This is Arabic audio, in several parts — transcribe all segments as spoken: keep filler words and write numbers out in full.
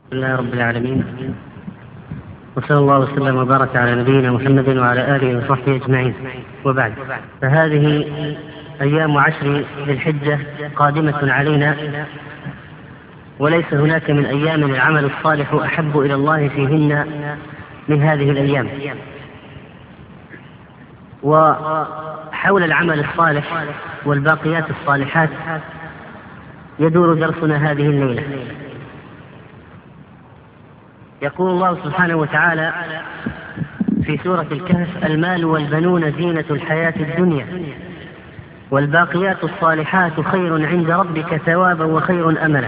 الحمد لله رب العالمين، وصلى الله وسلم وبارك على نبينا محمد وعلى آله وصحبه أجمعين، وبعد. فهذه أيام عشر ذي الحجة قادمة علينا، وليس هناك من أيام العمل الصالح أحب إلى الله فيهن من هذه الأيام. وحول العمل الصالح والباقيات الصالحات يدور درسنا هذه الليلة. يقول الله سبحانه وتعالى في سورة الكهف: المال والبنون زينة الحياة الدنيا والباقيات الصالحات خير عند ربك ثوابا وخير أملا.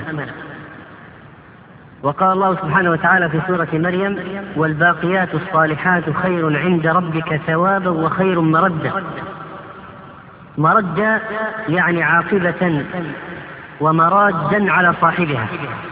وقال الله سبحانه وتعالى في سورة مريم: والباقيات الصالحات خير عند ربك ثوابا وخير مردا. مردا يعني عاقبة ومرادا على صاحبها.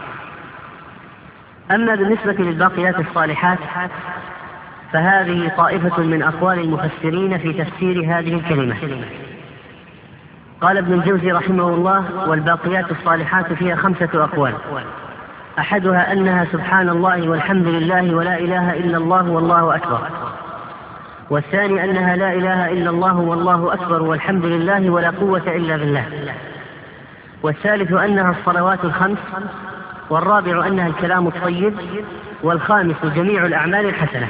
أما بالنسبة للباقيات الصالحات فهذه طائفة من أقوال المفسرين في تفسير هذه الكلمة. قال ابن الجوزي رحمه الله: والباقيات الصالحات فيها خمسة أقوال، أحدها أنها سبحان الله والحمد لله ولا إله إلا الله والله أكبر، والثاني أنها لا إله إلا الله والله أكبر والحمد لله ولا قوة إلا بالله، والثالث أنها الصلوات الخمس، والرابع أنها الكلام الطيب، والخامس جميع الأعمال الحسنة.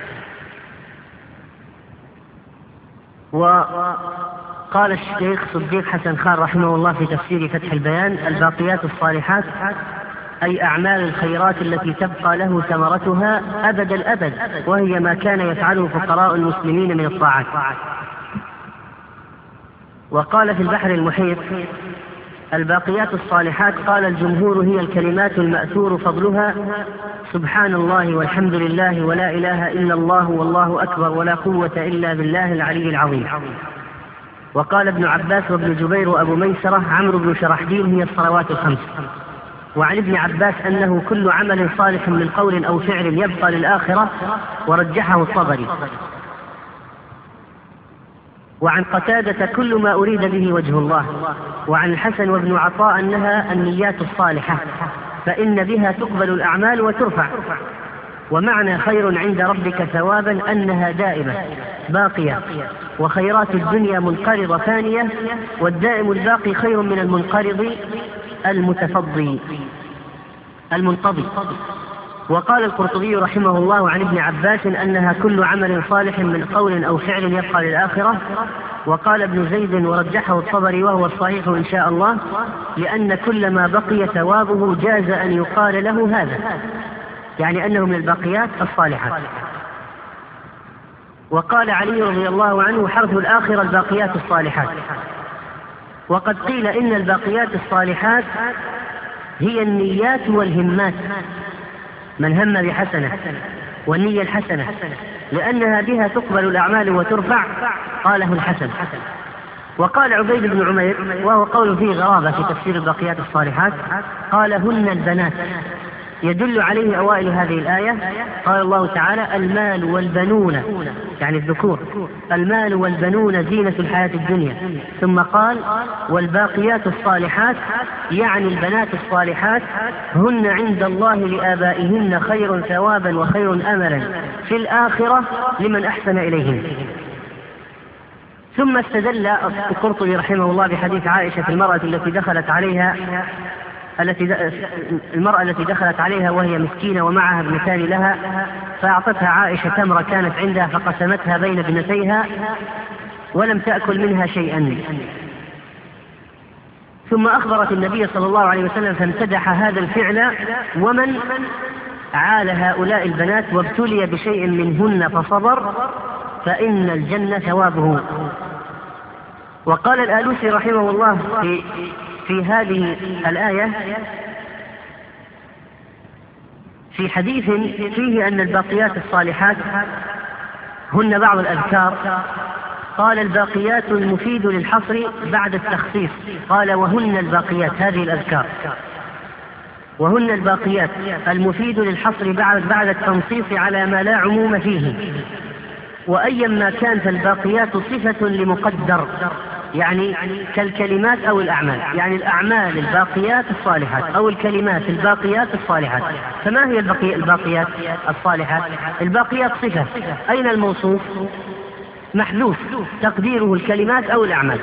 وقال الشيخ صديق حسن خان رحمه الله في تفسير فتح البيان: الباقيات الصالحات أي أعمال الخيرات التي تبقى له ثمرتها أبد الأبد، وهي ما كان يفعله فقراء المسلمين من الطاعات. وقال في البحر المحيط: الباقيات الصالحات قال الجمهور هي الكلمات المأثور فضلها سبحان الله والحمد لله ولا إله إلا الله والله أكبر ولا قوة إلا بالله العلي العظيم. وقال ابن عباس وابن جبير وأبو ميسرة عمرو بن شرحبيل: هي الصلوات الخمس. وعن ابن عباس أنه كل عمل صالح من قول أو فعل يبقى للآخرة، ورجحه الطبري. وعن قتادة: كل ما أريد به وجه الله. وعن الحسن وابن عطاء أنها النيات الصالحة، فإن بها تقبل الأعمال وترفع. ومعنى خير عند ربك ثوابا أنها دائمة باقية، وخيرات الدنيا منقرضة ثانية، والدائم الباقي خير من المنقرض المتفضي المنقضي. وقال القرطبي رحمه الله عن ابن عباس أنها كل عمل صالح من قول أو فعل يبقى للآخرة. وقال ابن زيد ورجحه الطبري وهو الصحيح إن شاء الله: لأن كل ما بقي ثوابه جاز أن يقال له هذا، يعني أنه من الباقيات الصالحات. وقال علي رضي الله عنه: حرف الآخرة الباقيات الصالحات. وقد قيل إن الباقيات الصالحات هي النيات والهمات، من هم بحسنة، والنية الحسنة، لأنها بها تقبل الأعمال وترفع، قاله الحسن. وقال عبيد بن عمير وهو قول فيه غرابة في تفسير الباقيات الصالحات، قال: هن البنات، يدل عليه أوائل هذه الآية. قال الله تعالى: المال والبنون، يعني الذكور، المال والبنون زينة الحياة الدنيا. ثم قال: والباقيات الصالحات، يعني البنات الصالحات، هن عند الله لآبائهن خير ثوابا وخير أملا في الآخرة لمن أحسن إليهن. ثم استدل القرطبي رحمه الله بحديث عائشة في المرأة التي دخلت عليها التي المرأة التي دخلت عليها وهي مسكينة ومعها ابنتان لها، فأعطتها عائشة تمرة كانت عندها فقسمتها بين ابنتيها ولم تأكل منها شيئا. ثم أخبرت النبي صلى الله عليه وسلم فامتدح هذا الفعل ومن عال هؤلاء البنات وابتلي بشيء منهن فصبر فإن الجنة ثوابه. وقال الآلوسي رحمه الله في في هذه الآية في حديث فيه أن الباقيات الصالحات هن بعض الأذكار، قال: الباقيات المفيد للحصر بعد التخصيص، قال: وهن الباقيات، هذه الأذكار، وهن الباقيات المفيد للحصر بعد بعد التنصيص على ما لا عموم فيه. وأيا ما كان فالباقيات صفة لمقدر، يعني كالكلمات أو الأعمال، يعني الأعمال الباقيات الصالحات أو الكلمات الباقيات الصالحات. فما هي البقي الباقيات الصالحات؟ الباقيات صفة، أين الموصوف؟ محذوف، تقديره الكلمات أو الأعمال.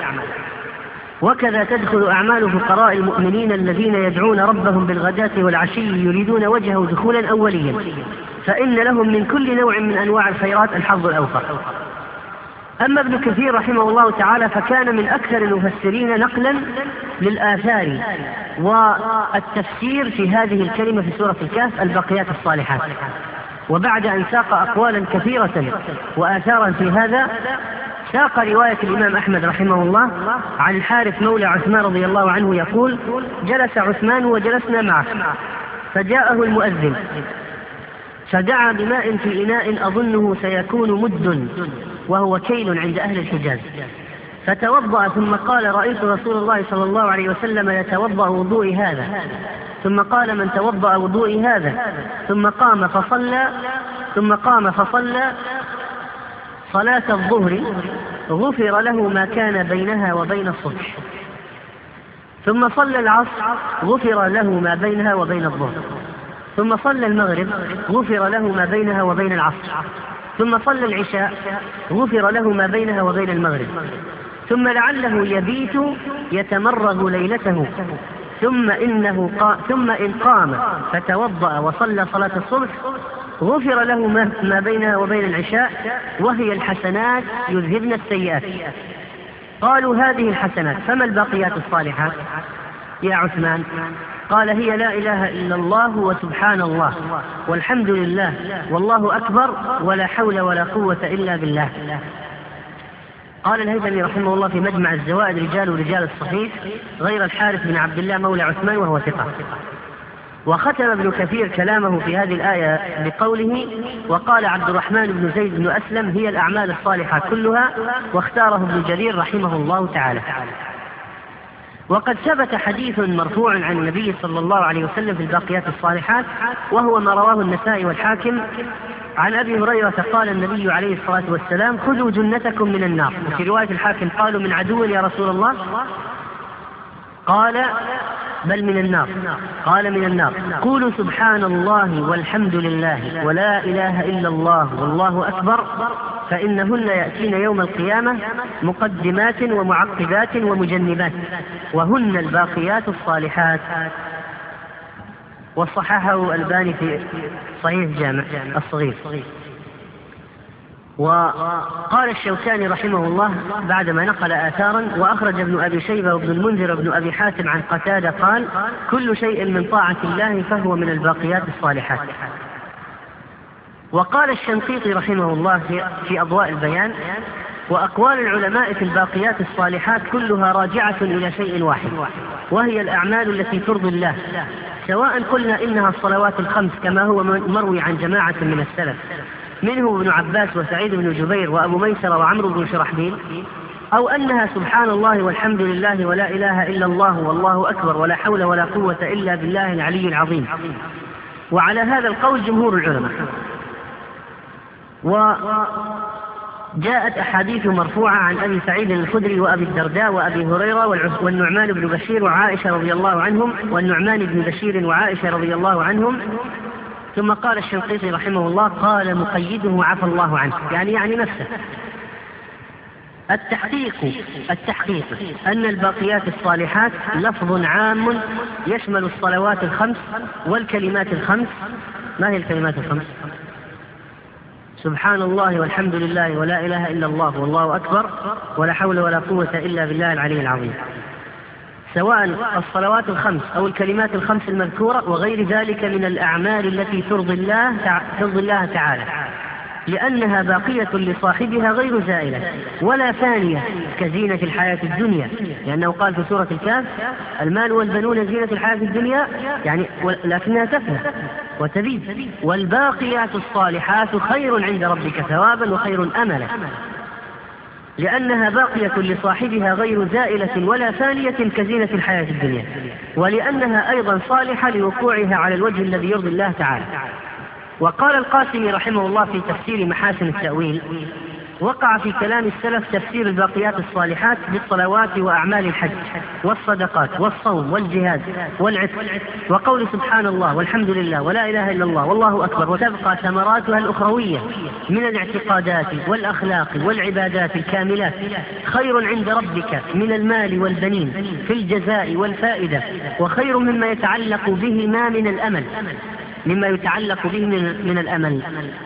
وكذا تدخل أعمال فقراء المؤمنين الذين يدعون ربهم بالغداة والعشي يريدون وجهه دخولا أوليا، فإن لهم من كل نوع من أنواع الخيرات الحظ الأوفر. أما ابن كثير رحمه الله تعالى فكان من أكثر المفسرين نقلا للآثار والتفسير في هذه الكلمة في سورة الكهف الباقيات الصالحات. وبعد أن ساق أقوالا كثيرة وآثارا في هذا، ساق رواية الإمام أحمد رحمه الله عن الحارث مولى عثمان رضي الله عنه يقول: جلس عثمان وجلسنا معه، فجاءه المؤذن فدعا بماء في إناء أظنه سيكون مد، وهو كيل عند أهل الحجاز، فتوضأ ثم قال: رأيت رسول الله صلى الله عليه وسلم يتوضأ وضوئي هذا. ثم قال: من توضأ وضوئي هذا؟ ثم قام فصلى ثم قام فصلى صلاة الظهر غفر له ما كان بينها وبين الصبح. ثم صلى العصر غفر له ما بينها وبين الظهر. ثم صلى المغرب غفر له ما بينها وبين العصر. ثم صلى العشاء غفر له ما بينها وبين المغرب. ثم لعله يبيت يتمرغ ليلته، ثم إنه قا ثم إن قام فتوضأ وصلى صلاة الصبح غفر له ما بينها وبين العشاء، وهي الحسنات يذهبن السيئات. قالوا: هذه الحسنات، فما الباقيات الصالحات يا عثمان؟ قال: هي لا إله إلا الله وسبحان الله والحمد لله والله أكبر ولا حول ولا قوة إلا بالله. قال الهيثمي رحمه الله في مجمع الزوائد: رجال رجال الصحيح غير الحارث بن عبد الله مولى عثمان وهو ثقة. وختم ابن كثير كلامه في هذه الآية بقوله: وقال عبد الرحمن بن زيد بن أسلم: هي الأعمال الصالحة كلها، واختاره ابن جرير رحمه الله تعالى. وقد ثبت حديث مرفوع عن النبي صلى الله عليه وسلم في الباقيات الصالحات، وهو ما رواه النسائي والحاكم عن أبي هريرة قال النبي عليه الصلاة والسلام: خذوا جنتكم من النار. وفي رواية الحاكم قالوا: من عدو يا رسول الله؟ قال: بل من النار. قال: من النار. قولوا سبحان الله والحمد لله ولا إله إلا الله والله أكبر، فإنهن يأتين يوم القيامة مقدمات ومعقبات ومجنبات، وهن الباقيات الصالحات. وصححه الألباني في صحيح الجامع الصغير. وقال الشوكاني رحمه الله بعدما نقل آثارا: وأخرج ابن أبي شيبة وابن المنذر وابن أبي حاتم عن قتادة قال: كل شيء من طاعة الله فهو من الباقيات الصالحات. وقال الشنقيطي رحمه الله في أضواء البيان: وأقوال العلماء في الباقيات الصالحات كلها راجعة إلى شيء واحد، وهي الأعمال التي ترضي الله، سواء قلنا إنها الصلوات الخمس كما هو مروي عن جماعة من السلف منه ابن عباس وسعيد بن جبير وأبو ميسر وعمرو بن شرحبيل، أو أنها سبحان الله والحمد لله ولا إله إلا الله والله أكبر ولا حول ولا قوة إلا بالله العلي العظيم. وعلى هذا القول جمهور العلماء. وجاءت أحاديث مرفوعة عن أبي سعيد الخدري وأبي الدرداء وأبي هريرة والنعمان بن بشير وعائشة رضي الله عنهم والنعمان بن بشير وعائشة رضي الله عنهم. ثم قال الشنقيطي رحمه الله: قال مقيده عفى الله عنه، يعني يعني نفسه. التحقيق التحقيق أن الباقيات الصالحات لفظ عام يشمل الصلوات الخمس والكلمات الخمس. ما هي الكلمات الخمس؟ سبحان الله والحمد لله ولا إله إلا الله والله أكبر ولا حول ولا قوة إلا بالله العلي العظيم، سواء الصلوات الخمس أو الكلمات الخمس المذكورة وغير ذلك من الأعمال التي ترضي الله ترضي الله تعالى، لأنها باقية لصاحبها غير زائلة ولا فانية كزينة الحياة الدنيا، لأنه قال في سورة الكهف: المال والبنون زينة الحياة الدنيا، يعني لكنها تفنى وتبيد. والباقيات الصالحات خير عند ربك ثوابا وخير أملا، لأنها باقية لصاحبها غير زائلة ولا فانية كزينة الحياة الدنيا، ولأنها أيضا صالحة لوقوعها على الوجه الذي يرضي الله تعالى. وقال القاسمي رحمه الله في تفسير محاسن التأويل: وقع في كلام السلف تفسير الباقيات الصالحات بالصلوات وأعمال الحج والصدقات والصوم والجهاد والعتق، وقول سبحان الله والحمد لله ولا إله إلا الله والله أكبر، وتبقى ثمراتها الأخروية من الاعتقادات والأخلاق والعبادات الكاملات خير عند ربك من المال والبنين في الجزاء والفائدة، وخير مما يتعلق به ما من الأمل مما يتعلق به من الأمل.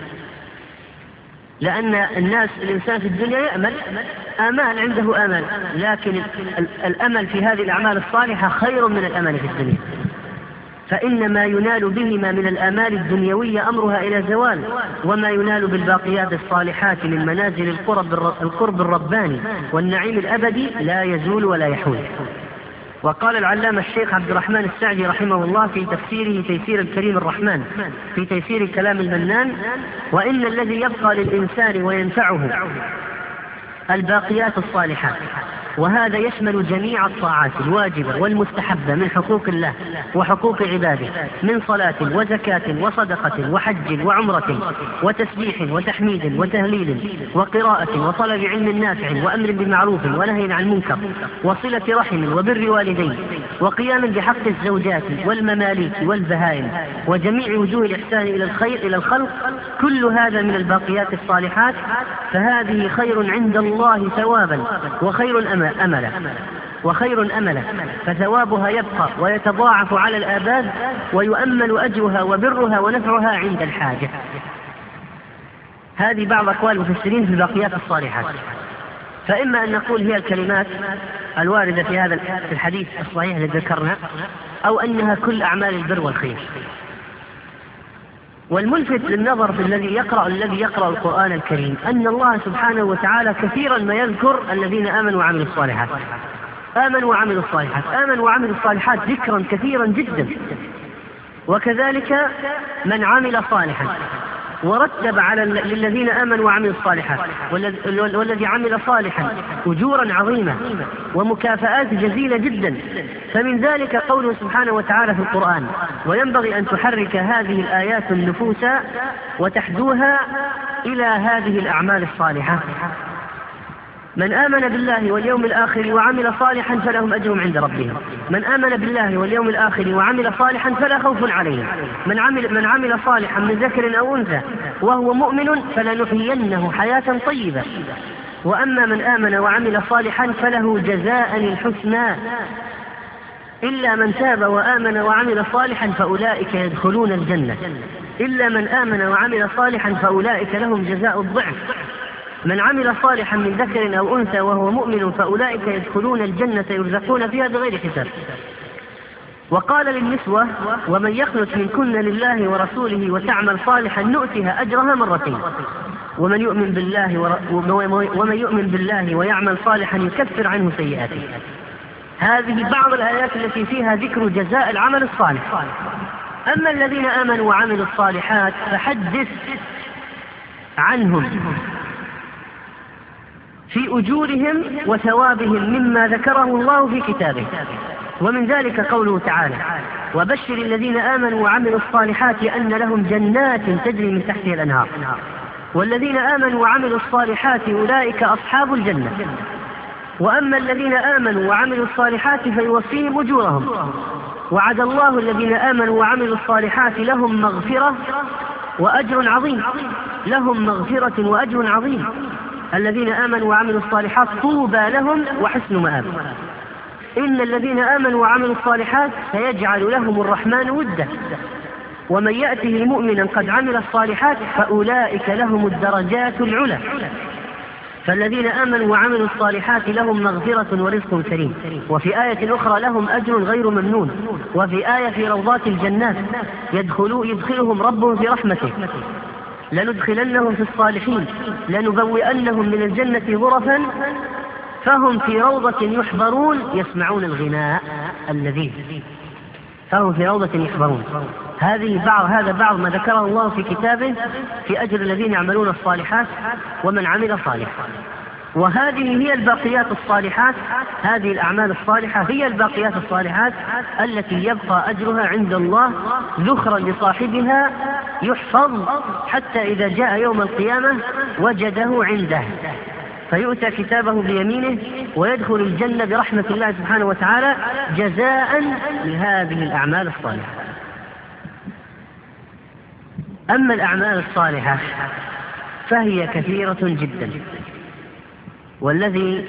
لأن الناس الإنسان في الدنيا يأمل آمال، عنده آمال، لكن الأمل في هذه الأعمال الصالحة خير من الأمل في الدنيا، فإن ما ينال بهما من الآمال الدنيوية أمرها إلى زوال، وما ينال بالباقيات الصالحات من منازل القرب القرب الرباني والنعيم الأبدي لا يزول ولا يحول. وقال العلامة الشيخ عبد الرحمن السعدي رحمه الله في تفسيره تيسير الكريم الرحمن في تيسير كلام المنان: وإن الذي يبقى للإنسان وينفعه الباقيات الصالحات، وهذا يشمل جميع الطاعات الواجبة والمستحبة من حقوق الله وحقوق عباده، من صلاة وزكاة وصدقة وحج وعمرة وتسبيح وتحميد وتهليل وقراءة وطلب علم نافع وأمر بمعروف ونهي عن منكر وصلة رحم وبر والدين وقيام بحق الزوجات والمماليك والبهائم وجميع وجوه الإحسان إلى الخير إلى الخلق، كل هذا من الباقيات الصالحات، فهذه خير عند الله ثوابا وخير أملا وخير أملا، فثوابها يبقى ويتضاعف على الآباد، ويؤمل أجرها وبرها ونفعها عند الحاجة. هذه بعض أقوال المفسرين في الباقيات الصالحات. فإما أن نقول هي الكلمات الواردة في هذا الحديث الصحيح الذي ذكرنا، أو أنها كل أعمال البر والخير. والملفت للنظر في الذي يقرأ الذي يقرأ القرآن الكريم أن الله سبحانه وتعالى كثيرا ما يذكر الذين آمنوا وعملوا الصالحات، آمنوا وعملوا الصالحات، آمنوا وعملوا الصالحات ذكرا كثيرا جدا، وكذلك من عمل صالحا، ورتب على للذين آمنوا وعملوا الصالحات والذي عمل صالحا أجورا عظيمة ومكافآت جزيلة جدا. فمن ذلك قوله سبحانه وتعالى في القرآن: وينبغي أن تحرك هذه الآيات النفوس وتحدوها إلى هذه الأعمال الصالحة. من آمن بالله واليوم الآخر وعمل صالحا فلهم أجر عند ربهم. من آمن بالله واليوم الآخر وعمل صالحا فلا خوف عليهم. من عمل, من عمل صالحا من ذكر أو أنثى وهو مؤمن فلنحيينه حياة طيبة. وأما من آمن وعمل صالحا فله جزاء الحسنى إلا من تاب وآمن وعمل صالحا فأولئك يدخلون الجنة. إلا من آمن وعمل صالحا فأولئك لهم جزاء الضعف. من عمل صالحا من ذكر أو أنثى وهو مؤمن فأولئك يدخلون الجنة يرزقون فيها بغير حساب. وقال للنسوة: ومن يقنت منكن لله ورسوله وتعمل صالحا نؤتها أجرها مرتين ومن يؤمن بالله ور... ومن يؤمن بالله ويعمل صالحا يكفر عنه سيئاته. هذه بعض الآيات التي فيها ذكر جزاء العمل الصالح. أما الذين آمنوا وعملوا الصالحات فحدث عنهم في أجورهم وثوابهم مما ذكره الله في كتابه. ومن ذلك قوله تعالى: وبشر الذين آمنوا وعملوا الصالحات أن لهم جنات تجري من تحتها الأنهار والذين آمنوا وعملوا الصالحات أولئك أصحاب الجنة. وأما الذين آمنوا وعملوا الصالحات فيوفيهم أجورهم وعد الله الذين آمنوا وعملوا الصالحات لهم مغفرة وأجر عظيم لهم مغفرة وأجر عظيم. الذين آمنوا وعملوا الصالحات طوبى لهم وحسن مآب. إن الذين آمنوا وعملوا الصالحات سيجعل لهم الرحمن ودا ومن يأته مؤمنا قد عمل الصالحات فأولئك لهم الدرجات العلى. فالذين آمنوا وعملوا الصالحات لهم مغفرة ورزق كريم. وفي آية أخرى لهم أجر غير ممنون. وفي آية في روضات الجنات يدخلوا يدخلهم ربهم في رحمته لندخلنهم في الصالحين لنبوئنهم من الجنة غرفا فهم في روضة يحبرون يسمعون الغناء اللذيذ. فهم في روضة يحبرون. هذه بعض هذا بعض ما ذكره الله في كتابه في أجر الذين يعملون الصالحات ومن عمل صالحا. وهذه هي الباقيات الصالحات. هذه الأعمال الصالحة هي الباقيات الصالحات التي يبقى أجرها عند الله ذخرا لصاحبها يحفظ حتى إذا جاء يوم القيامة وجده عنده، فيؤتى كتابه بيمينه ويدخل الجنة برحمة الله سبحانه وتعالى جزاء لهذه الأعمال الصالحة. أما الأعمال الصالحة فهي كثيرة جدا، والذي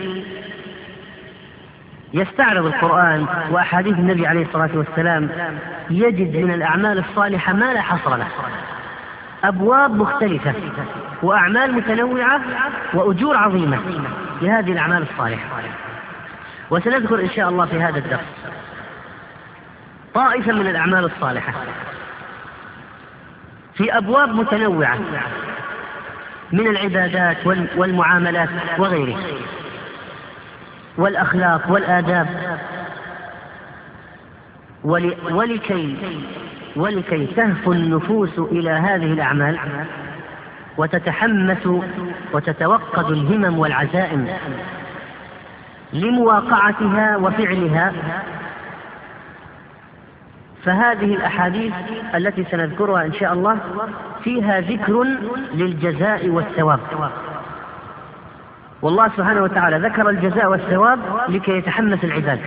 يستعرض القرآن وأحاديث النبي عليه الصلاة والسلام يجد من الأعمال الصالحة ما لا حصر له، أبواب مختلفة وأعمال متنوعة وأجور عظيمة لهذه الأعمال الصالحة. وسنذكر إن شاء الله في هذا الدرس طائفة من الأعمال الصالحة في أبواب متنوعة من العبادات والمعاملات وغيره، والأخلاق والآداب، ولكي ولكي تهفو النفوس إلى هذه الأعمال وتتحمس وتتوقد الهمم والعزائم لمواقعتها وفعلها. فهذه الأحاديث التي سنذكرها إن شاء الله فيها ذكر للجزاء والثواب، والله سبحانه وتعالى ذكر الجزاء والثواب لكي يتحمس العباد.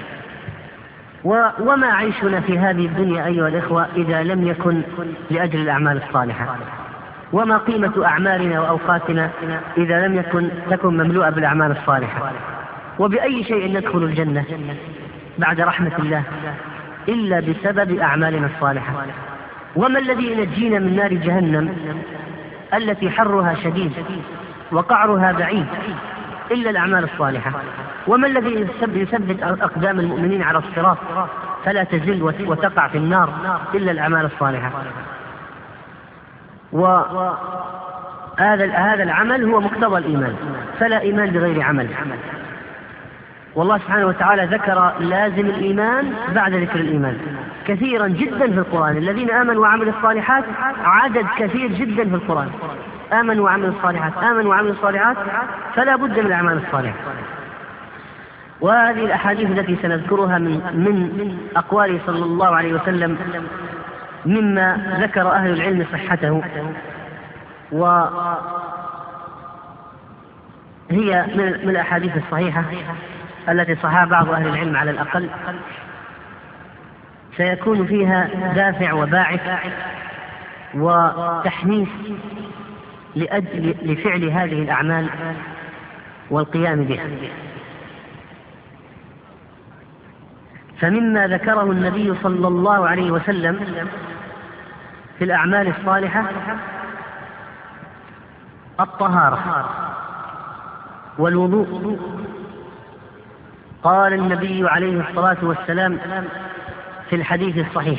وما عيشنا في هذه الدنيا أيها الإخوة إذا لم يكن لأجل الأعمال الصالحة، وما قيمة أعمالنا وأوقاتنا إذا لم يكن تكن مملوءة بالأعمال الصالحة. وبأي شيء ندخل الجنة بعد رحمة الله إلا بسبب أعمالنا الصالحة. وما الذي ينجينا من نار جهنم التي حرها شديد وقعرها بعيد إلا الأعمال الصالحة؟ وما الذي يثبت أقدام المؤمنين على الصراط فلا تزل وتقع في النار إلا الأعمال الصالحة؟ وهذا هذا العمل هو مقتضى الإيمان، فلا إيمان بغير عمل. والله سبحانه وتعالى ذكر لازم الإيمان بعد ذكر الإيمان كثيرا جدا في القرآن. الذين آمنوا وعملوا الصالحات عدد كثير جدا في القرآن، آمنوا وعملوا الصالحات آمنوا وعملوا الصالحات، فلا بد من الأعمال الصالحة. وهذه الأحاديث التي سنذكرها من, من أقواله صلى الله عليه وسلم مما ذكر أهل العلم صحته، وهي من الأحاديث الصحيحة التي صحها بعض أهل العلم على الأقل، سيكون فيها دافع وباعث وتحميس لأجل لفعل هذه الأعمال والقيام بها. فمما ذكره النبي صلى الله عليه وسلم في الأعمال الصالحة الطهارة والوضوء. قال النبي عليه الصلاة والسلام في الحديث الصحيح: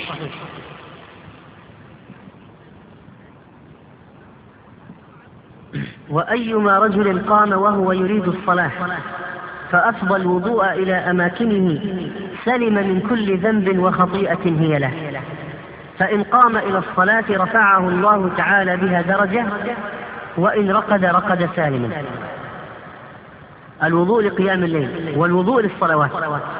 وأيما رجل قام وهو يريد الصلاة فأفضى الوضوء إلى أماكنه سلم من كل ذنب وخطيئة هي له، فإن قام إلى الصلاة رفعه الله تعالى بها درجة، وإن رقد رقد سالما. الوضوء لقيام الليل والوضوء للصلوات.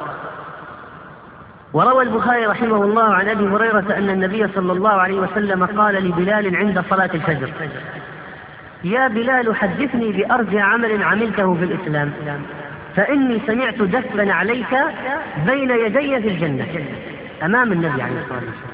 وروى البخاري رحمه الله عن أبي هريرة أن النبي صلى الله عليه وسلم قال لبلال عند صلاة الفجر: يا بلال حدثني بأرجى عمل عملته في الإسلام، فإني سمعت دفا عليك بين يدي في الجنة، أمام النبي عليه الصلاة والسلام.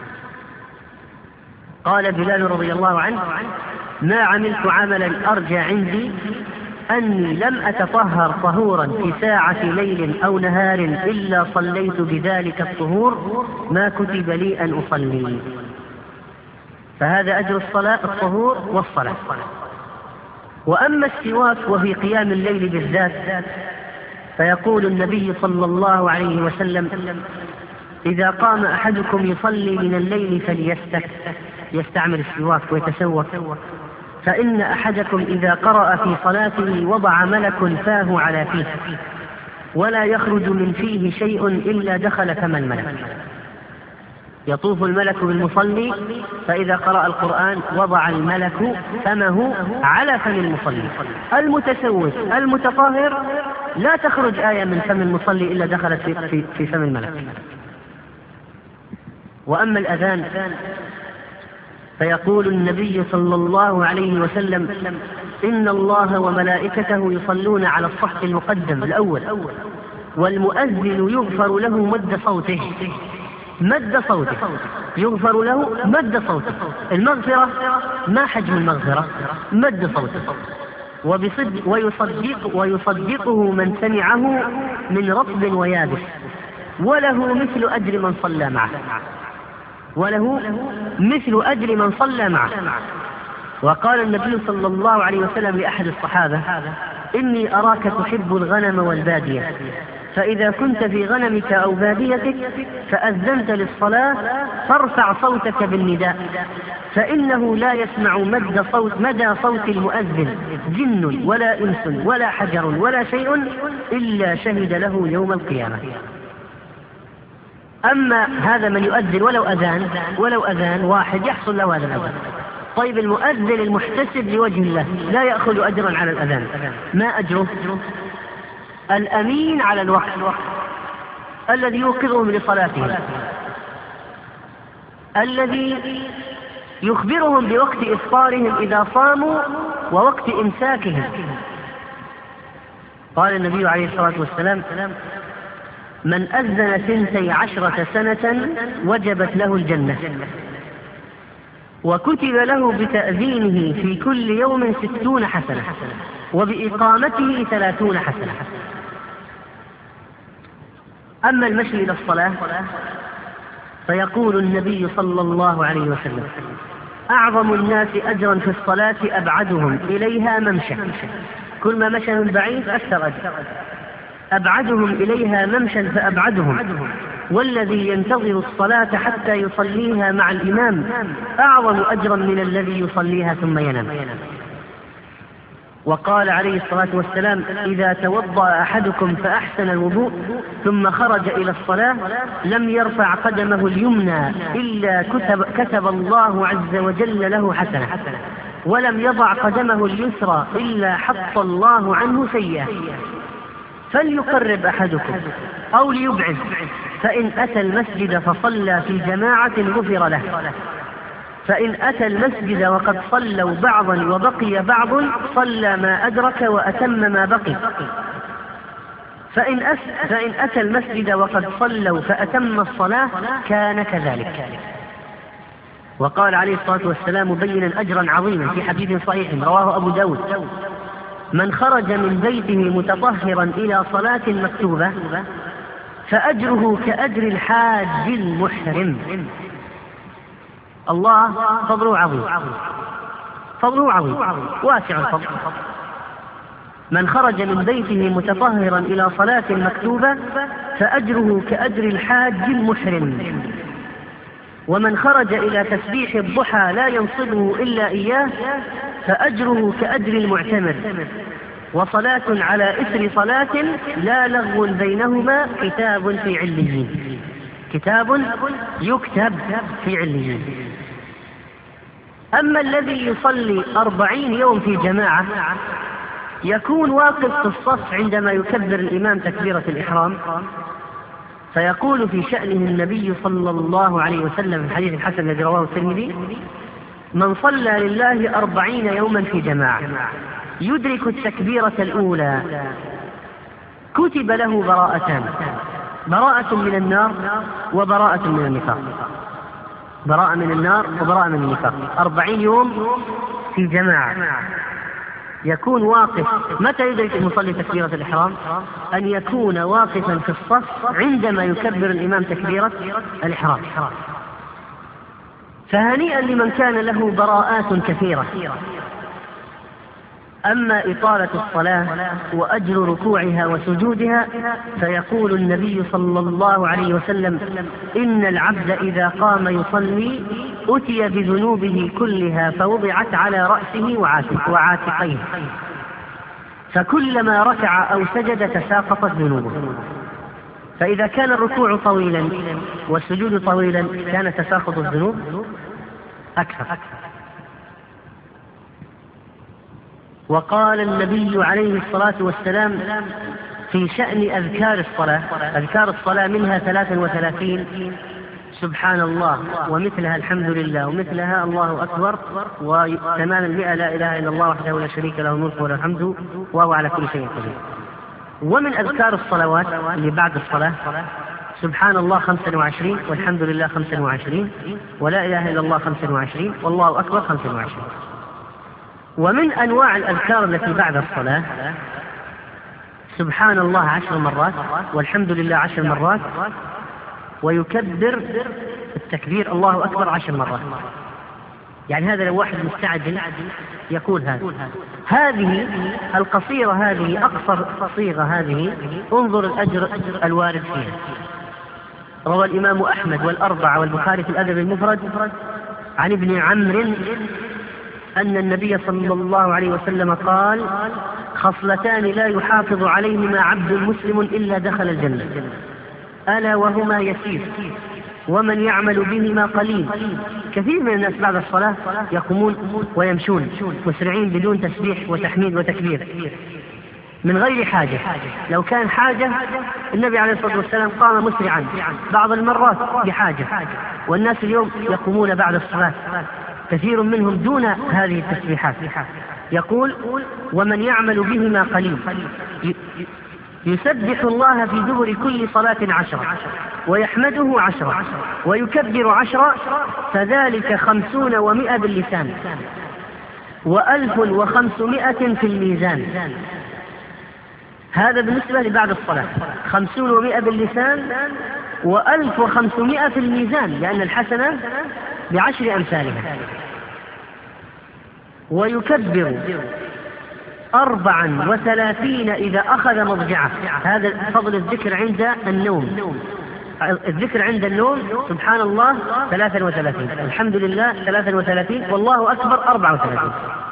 قال بلال رضي الله عنه: ما عملت عملا أرجى عندي أني لم أتطهر طهورا في ساعة ليل أو نهار إلا صليت بذلك الطهور ما كتب لي أن أصلي. فهذا أجر الصلاة، الطهور والصلاة. وأما السواك وفي قيام الليل بالذات فيقول النبي صلى الله عليه وسلم: إذا قام أحدكم يصلي من الليل فليستك، يستعمل السواك ويتسوك، فإن أحدكم إذا قرأ في صلاته وضع ملك فاه على فيه ولا يخرج من فيه شيء إلا دخل فم الملك. يطوف الملك بالمصلي فإذا قرأ القرآن وضع الملك فمه على فم المصلي. المتسوس المتطهر لا تخرج آية من فم المصلي إلا دخلت في, في, في فم الملك. وأما الأذان فيقول النبي صلى الله عليه وسلم: إن الله وملائكته يصلون على الصف المقدم الأول، والمؤذن يغفر له مد صوته. مد صوته يغفر له مد صوته. المغفرة ما حجم المغفرة؟ مد صوته. وبصدق ويصدق ويصدقه من سمعه من رطب ويابس، وله مثل أجر من صلى معه. وله مثل أجر من صلى معه. وقال النبي صلى الله عليه وسلم لأحد الصحابة: إني أراك تحب الغنم والبادية، فإذا كنت في غنمك أو باديتك فأذنت للصلاة فارفع صوتك بالنداء، فإنه لا يسمع مد صوت مدى صوت المؤذن جن ولا إنس ولا حجر ولا شيء إلا شهد له يوم القيامة. أما هذا من يؤذن ولو أذان ولو أذان واحد يحصل له هذا الأجر. طيب المؤذن المحتسب لوجه الله لا يأخذ أجرا على الأذان، ما أجره؟ الأمين على الوقت الذي يوقظهم لصلاتهم، الذي يخبرهم بوقت إفطارهم إذا صاموا ووقت إمساكهم. قال النبي عليه الصلاة والسلام: من أذن ثنتي عشرة سنة وجبت له الجنة، وكتب له بتأذينه في كل يوم ستون حسنة، وبإقامته ثلاثون حسنة. أما المشي إلى الصلاة فيقول النبي صلى الله عليه وسلم: أعظم الناس أجرا في الصلاة أبعدهم إليها ممشى. كل ما مشى من بعيد أكثر أجر. أبعدهم إليها ممشى فأبعدهم، والذي ينتظر الصلاة حتى يصليها مع الإمام أعظم أجرا من الذي يصليها ثم ينام. وقال عليه الصلاة والسلام: إذا توضأ أحدكم فأحسن الوضوء ثم خرج إلى الصلاة لم يرفع قدمه اليمنى إلا كتب, كتب الله عز وجل له حسنة، ولم يضع قدمه اليسرى إلا حط الله عنه سيئة. فليقرب أحدكم أو ليبعد، فإن أتى المسجد فصلى في جماعة غفر له، فإن أتى المسجد وقد صلوا بعضا وبقي بعض صلى ما أدرك وأتم ما بقي، فإن, أس فإن أتى المسجد وقد صلوا فأتم الصلاة كان كذلك. وقال عليه الصلاة والسلام مبينا أجرا عظيما في حديث صحيح رواه أبو داود: من خرج من بيته متطهرا إلى صلاة مكتوبة فأجره كأجر الحاج المحرم. الله فضله عظيم، فضله عظيم واسع الفضل. من خرج من بيته متطهرا إلى صلاة مكتوبة فأجره كأجر الحاج المحرم. ومن خرج إلى تسبيح الضحى لا ينصبه إلا إياه فأجره كأجر المعتمر. وصلاة على إثر صلاة لا لغو بينهما كتاب في عليين، كتاب يكتب في عليين. أما الذي يصلي أربعين يوم في جماعة يكون واقف في الصف عندما يكبر الإمام تكبيرة الإحرام، فيقول في شأنه النبي صلى الله عليه وسلم في الحديث الحسن الذي رواه الترمذي: من صلى لله أربعين يوما في جماعة يدرك التكبيرة الأولى كتب له براءتان، براءة من النار وبراءة من النفاق. براءة من النار وبراءة من النفاق. أربعين يوم في جماعة يكون واقف. متى يدرك المصلي تكبيرة الإحرام؟ أن يكون واقفا في الصف عندما يكبر الإمام تكبيرة الإحرام. فهنيئا لمن كان له براءات كثيرة. أما إطالة الصلاة وأجر ركوعها وسجودها فيقول النبي صلى الله عليه وسلم: إن العبد إذا قام يصلي أتي بذنوبه كلها فوضعت على رأسه وعاتقيه، فكلما ركع أو سجد تساقطت ذنوبه. فإذا كان الركوع طويلا والسجود طويلا كان تساقط الذنوب أكثر. وقال النبي عليه الصلاة والسلام في شأن أذكار الصلاة: أذكار الصلاة منها ثلاث وثلاثين سبحان الله ومثلها الحمد لله ومثلها الله أكبر وتمام المئة لا إله إلا الله وحده لا شريك له الملك وله الحمد وهو على كل شيء قدير. ومن أذكار الصلوات اللي بعد الصلاة سبحان الله خمسة وعشرين والحمد لله خمسة وعشرين ولا إله إلا الله خمسة وعشرين والله أكبر خمسة وعشرين. ومن أنواع الأذكار التي بعد الصلاة سبحان الله عشر مرات والحمد لله عشر مرات ويكبر التكبير الله أكبر عشر مرات. يعني هذا لو واحد مستعجل يقول هذا. هذه القصيرة هذه أقصر صيغة هذه انظر الأجر الوارد فيها. روى الإمام أحمد والأربعة والبخاري في الأدب المفرد عن ابن عمرو أن النبي صلى الله عليه وسلم قال خصلتان لا يحافظ عليهما عبد مسلم إلا دخل الجنة ألا وهما يسير ومن يعمل بهما قليل. كثير من الناس بعد الصلاة يقومون ويمشون مسرعين بدون تسبيح وتحميد وتكبير من غير حاجة. لو كان حاجة النبي عليه الصلاة والسلام قام مسرعا بعض المرات بحاجة، والناس اليوم يقومون بعد الصلاة كثير منهم دون هذه التسبيحات. يقول ومن يعمل بهما قليل يسبح الله في دبر كل صلاة عشرة ويحمده عشرة ويكبر عشرة فذلك خمسون ومئة باللسان وألف وخمسمائة في الميزان. هذا بالنسبة لبعد الصلاة خمسون ومئة باللسان وألف وخمسمائة في الميزان لأن الحسنة بعشر أمثالها. ويكبر أربعا وثلاثين إذا أخذ مضجعه. هذا فضل الذكر عند النوم. الذكر عند النوم سبحان الله ثلاثا وثلاثين الحمد لله ثلاثا وثلاثين والله أكبر أربعة وثلاثين.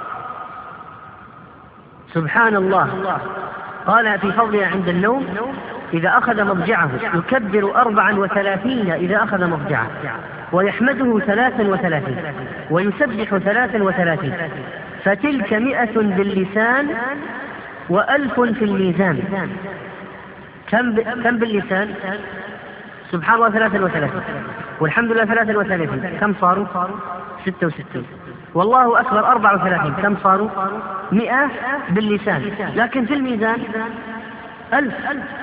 سبحان الله قال في فضلها عند النوم إذا أخذ مضجعه يكبر أربعا وثلاثين إذا أخذ مضجعه ويحمده ثلاثا وثلاثين ويسبح ثلاثا وثلاثين فتلك مئة باللسان وألف في الميزان. كم, ب... كم باللسان؟ سبحان الله ثلاثا وثلاثين والحمد لله ثلاثا وثلاثين كم صاروا؟ ستة وستين والله أكبر أربعة وثلاثين كم صاروا؟ مئة باللسان لكن في الميزان ألف.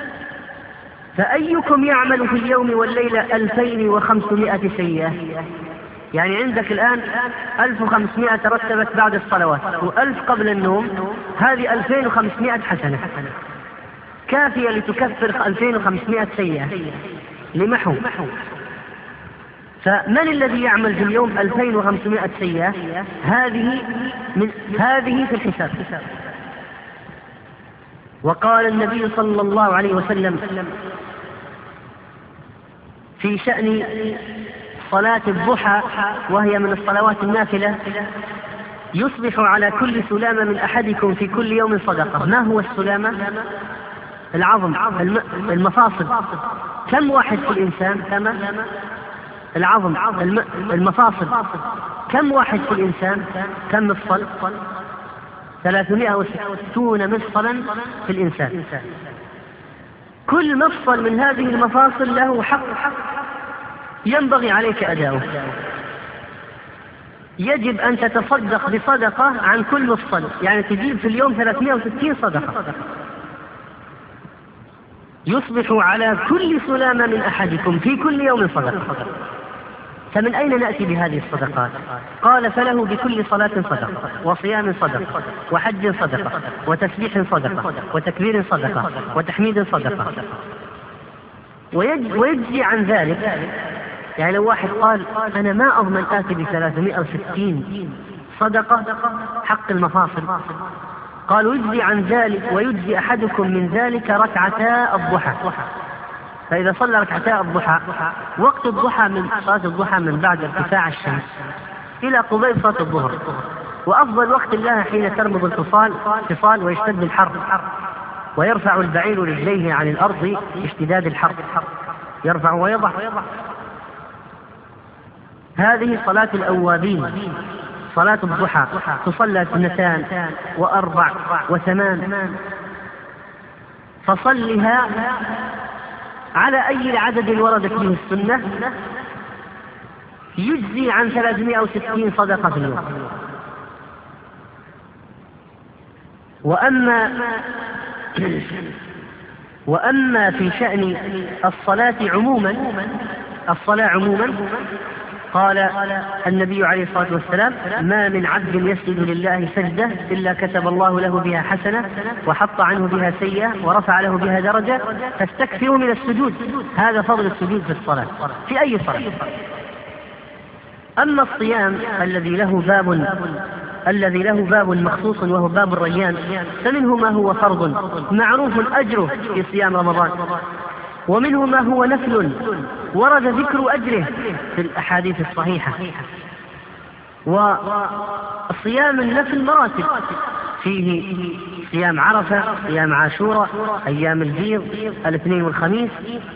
فأيكم يعمل في اليوم والليلة ألفين وخمسمائة سيئة؟ يعني عندك الآن ألف وخمسمائة ترتبت بعد الصلوات وألف قبل النوم، هذه ألفين وخمسمائة حسنة كافية لتكفر ألفين وخمسمائة سيئة لمحو. فمن الذي يعمل في اليوم ألفين وخمسمائة سيئة؟ هذه من هذه في الحساب. وقال النبي صلى الله عليه وسلم في شأن صلاة الضحى وهي من الصلوات النافلة يصبح على كل سلامة من أحدكم في كل يوم صدقة. ما هو السلامة؟ العظم المفاصل. كم واحد في الإنسان؟ كم العظم المفاصل. كم واحد في الإنسان؟ كم مفصل؟ ثلاثمائة وستون مفصلا في الإنسان. كل مفصل من هذه المفاصل له حق ينبغي عليك أداؤه. يجب أن تتصدق بصدقة عن كل مفصل، يعني تجيب في اليوم ثلاثمائة وستين صدقة. يصبح على كل سلامة من أحدكم في كل يوم صدقة. فمن أين نأتي بهذه الصدقات؟ قال فله بكل صلاة صدقة وصيام صدقة وحج صدقة وتسبيح صدقة وتكبير صدقة وتحميد صدقة. ويجزي عن ذلك. يعني لو واحد قال أنا ما أضمن آتي بثلاثمائة وستين صدقة حق المفاصل، قالوا يجزي عن ذلك ويجزي أحدكم من ذلك ركعتا الضحى. فإذا صلى ركعتا الضحى وقت الضحى من صلاة الضحى من بعد ارتفاع الشمس إلى قبيل صلاة الظهر، وأفضل وقت لها حين ترمض الفصال فصال ويشتد الحر ويرفع البعير رجليه عن الأرض اشتداد الحر، يرفع ويضع. هذه صلاة الأوابين صلاة الضحى تصلى اثنتان وأربع وثمان، فصلها على أي عدد وردت به السنة يجزي عن ثلاثمائة وستين صدقة في اليوم. وأما وأما في شأن الصلاة عموما الصلاة عموما قال النبي عليه الصلاة والسلام: ما من عبد يسجد لله سجدة إلا كتب الله له بها حسنة وحط عنه بها سيئة ورفع له بها درجة، فاستكثروا من السجود. هذا فضل السجود في الصلاة في أي صلاة. أما الصيام الذي له باب الذي له باب مخصوص وهو باب الريان، فمنه ما هو فرض معروف أجره في صيام رمضان، ومنه ما هو نفل ورد ذكر أجره في الأحاديث الصحيحة. وصيام النفل مراتب، فيه صيام عرفة، صيام عاشوراء، أيام البيض، الاثنين والخميس،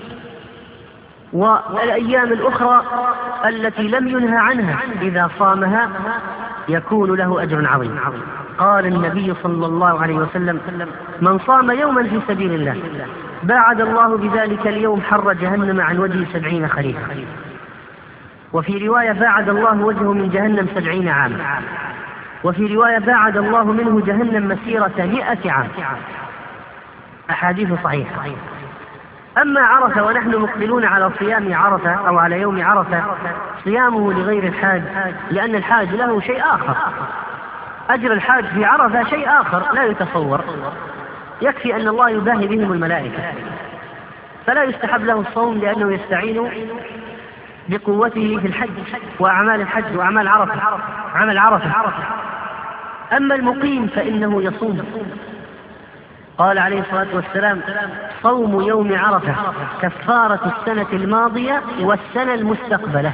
والأيام الأخرى التي لم ينهى عنها إذا صامها يكون له أجر عظيم. قال النبي صلى الله عليه وسلم: من صام يوما في سبيل الله باعد الله بذلك اليوم حر جهنم عن وجهه سبعين خريفا. وفي رواية: باعد الله وجهه من جهنم سبعين عاما. وفي رواية: باعد الله منه جهنم مسيرة مئة عام. أحاديث صحيحة. أما عرفة ونحن مقبلون على صيام عرفة أو على يوم عرفة، صيامه لغير الحاج، لأن الحاج له شيء آخر. أجر الحاج في عرفة شيء آخر لا يتصور، يكفي أن الله يباهي بهم الملائكة، فلا يستحب له الصوم لأنه يستعين بقوته في الحج وأعمال الحج وأعمال عرفة عمل عرفة. أما المقيم فإنه يصوم. قال عليه الصلاة والسلام: صوم يوم عرفة كفارة السنة الماضية والسنة المستقبلة.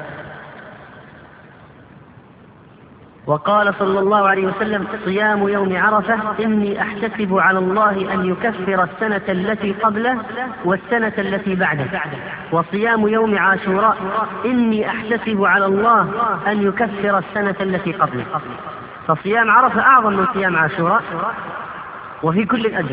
وقال صلى الله عليه وسلم: صيام يوم عرفة إني أحتسب على الله أن يكفر السنة التي قبله والسنة التي بعده. وصيام يوم عاشوراء إني أحتسب على الله أن يكفر السنة التي قبله. فصيام عرفة أعظم من صيام عاشوراء وفي كل الأجر.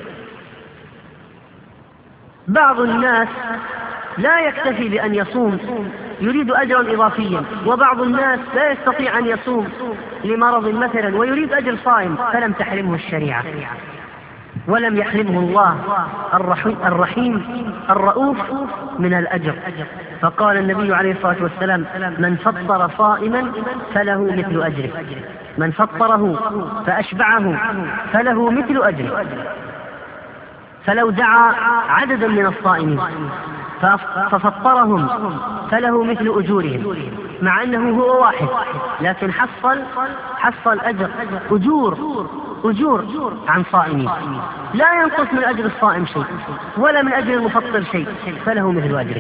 بعض الناس لا يكتفي بأن يصوم، يريد أجرا إضافيا، وبعض الناس لا يستطيع أن يصوم لمرض مثلا ويريد أجر صائم، فلم تحرمه الشريعة ولم يحرمه الله الرحيم الرؤوف من الأجر. فقال النبي عليه الصلاة والسلام: من فطر صائما فله مثل أجره، من فطره فأشبعه فله مثل أجره. فلو دعا عددا من الصائمين ففطرهم فله مثل أجورهم، مع أنه هو واحد، لكن حصل حصل أجر أجور أجور عن صائمين، لا ينقص من أجر الصائم شيء ولا من أجر المفطر شيء، فله مثل أجره.